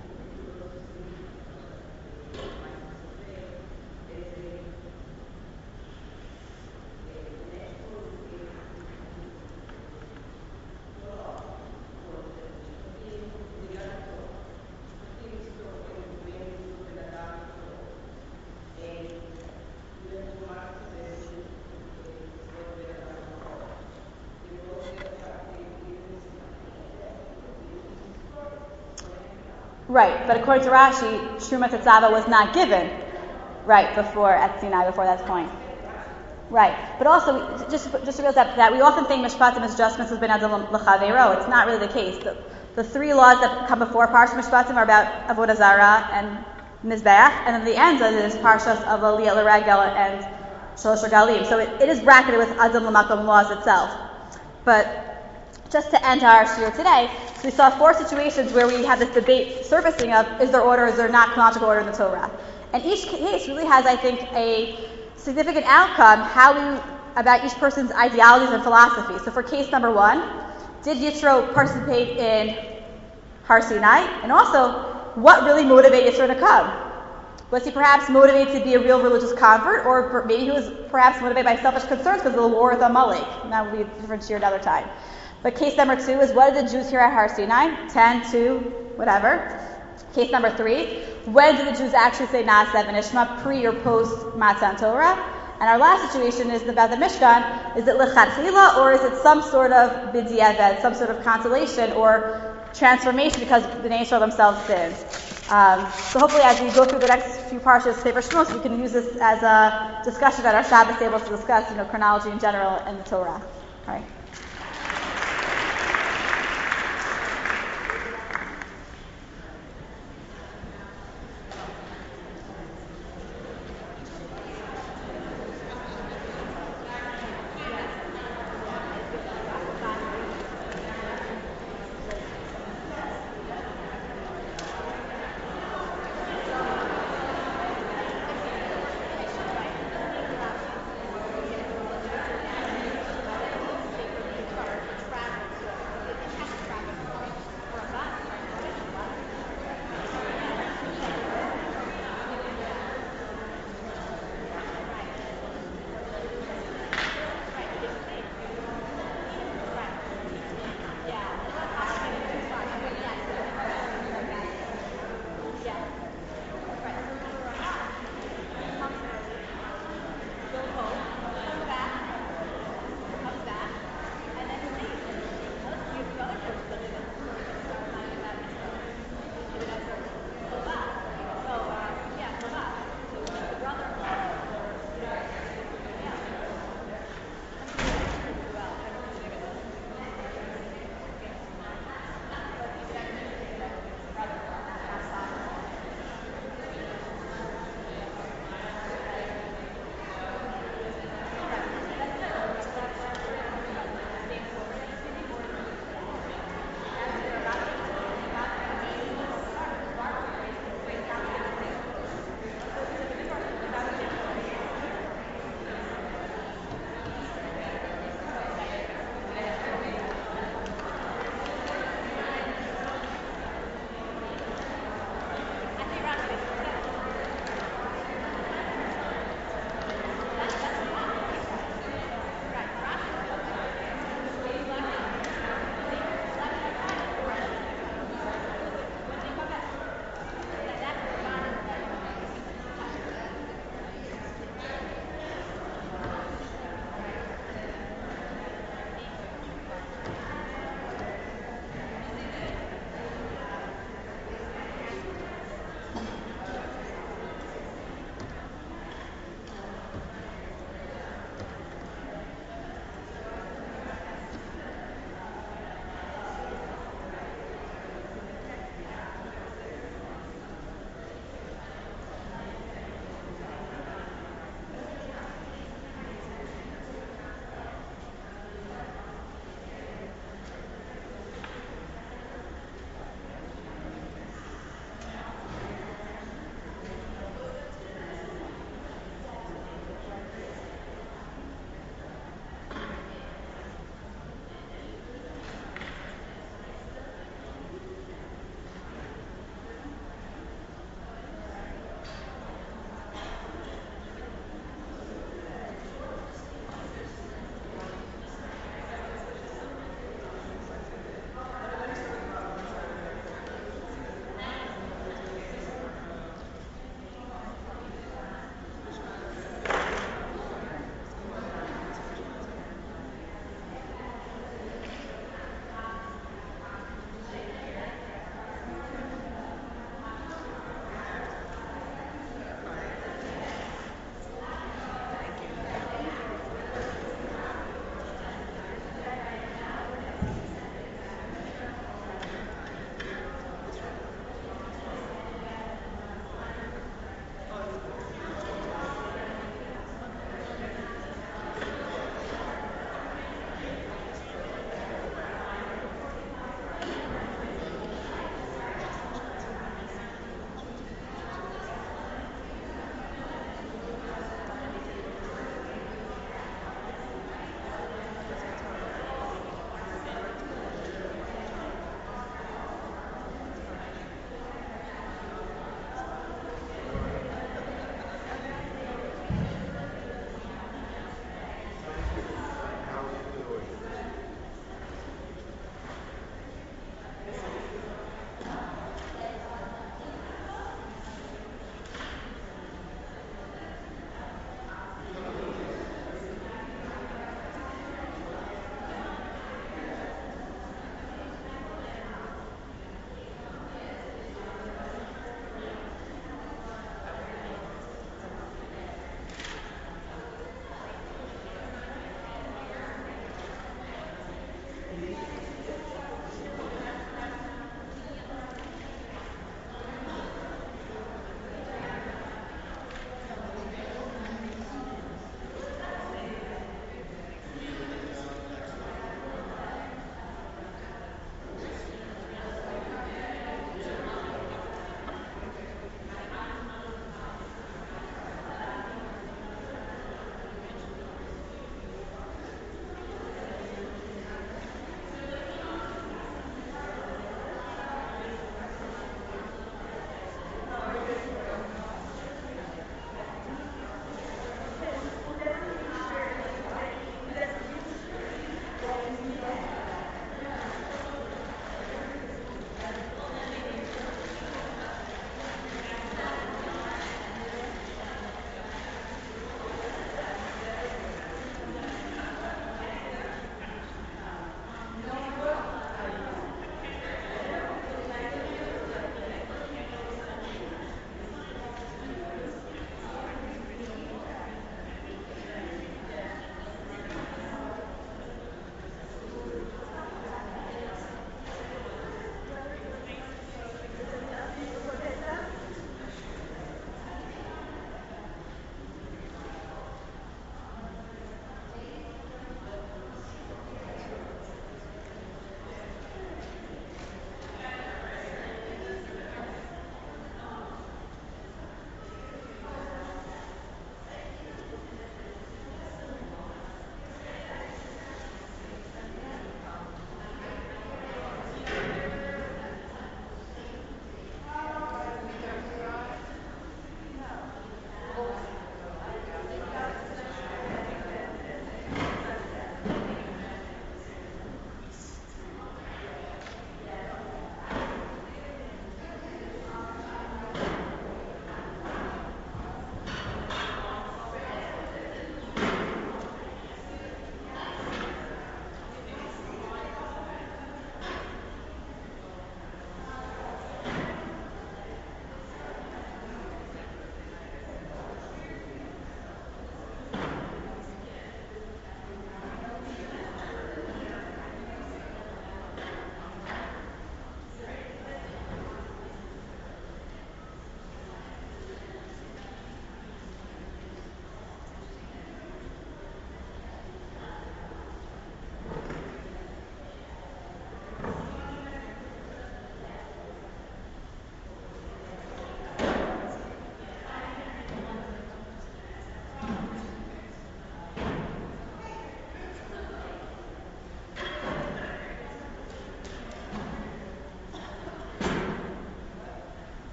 Right, but according to Rashi, Truma Tetzaveh was not given right before at Sinai, before that point. Right, but also just just to realize that, that we often think Mishpatim is just Mitzvah Ben Adam L'Chaveiro. It's not really the case. The, the three laws that come before Parshat Mishpatim are about Avodah Zarah and Mizbeach, and then the end of it is Parshas of Aliyah L'Regel and Shalosh Regalim. So it, it is bracketed with Adam L'Makom laws itself. But just to end our shiur today, so we saw four situations where we had this debate surfacing of is there order, is there not chronological order in the Torah. And each case really has, I think, a significant outcome how we about each person's ideologies and philosophy. So for case number one, did Yitro participate in Har Sinai? And also, what really motivated Yitro to come? Was he perhaps motivated to be a real religious convert, or maybe he was perhaps motivated by selfish concerns because of the war with Amalek? That would be a different shiur another time. But case number two is, what did the Jews hear at Har Sinai? ten, two, whatever. Case number three, when did the Jews actually say Na'aseh v'nishma, pre or post Matzah and Torah? And our last situation is about the Mishkan. Is it lechatchila, or is it some sort of b'diavad, some sort of consolation or transformation because the Bnei Israel themselves sinned? Um, so hopefully as we go through the next few parshas, Sefer Shmos, we can use this as a discussion at our Shabbos table to discuss, you know, chronology in general and the Torah. All right.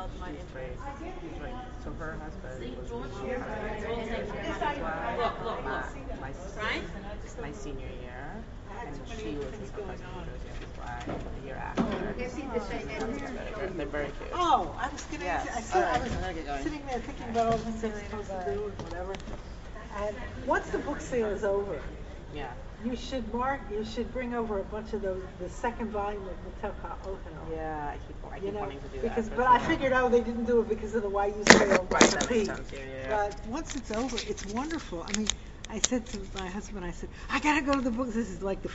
held my interest. He's right. So her husband was really That's why my, my, my senior year, and she was his professor in New Jersey, that's why the year after. They're, they're very cute. Oh, I was gonna Yes. I, said, All I right, was I'm gonna get going. sitting there thinking about all the things I'm supposed to do and whatever. And once the book sale is over, Yeah. you should mark. You should bring over a bunch of those. The second volume of Metelka Ohel. Yeah, I keep, I keep You know, wanting to do because, that. but I figured out they didn't do it because of the Y U sale. Right, that makes sense, yeah, yeah, yeah. But once it's over, it's wonderful. I mean, I said to my husband, I said, I gotta go to the book. This is like the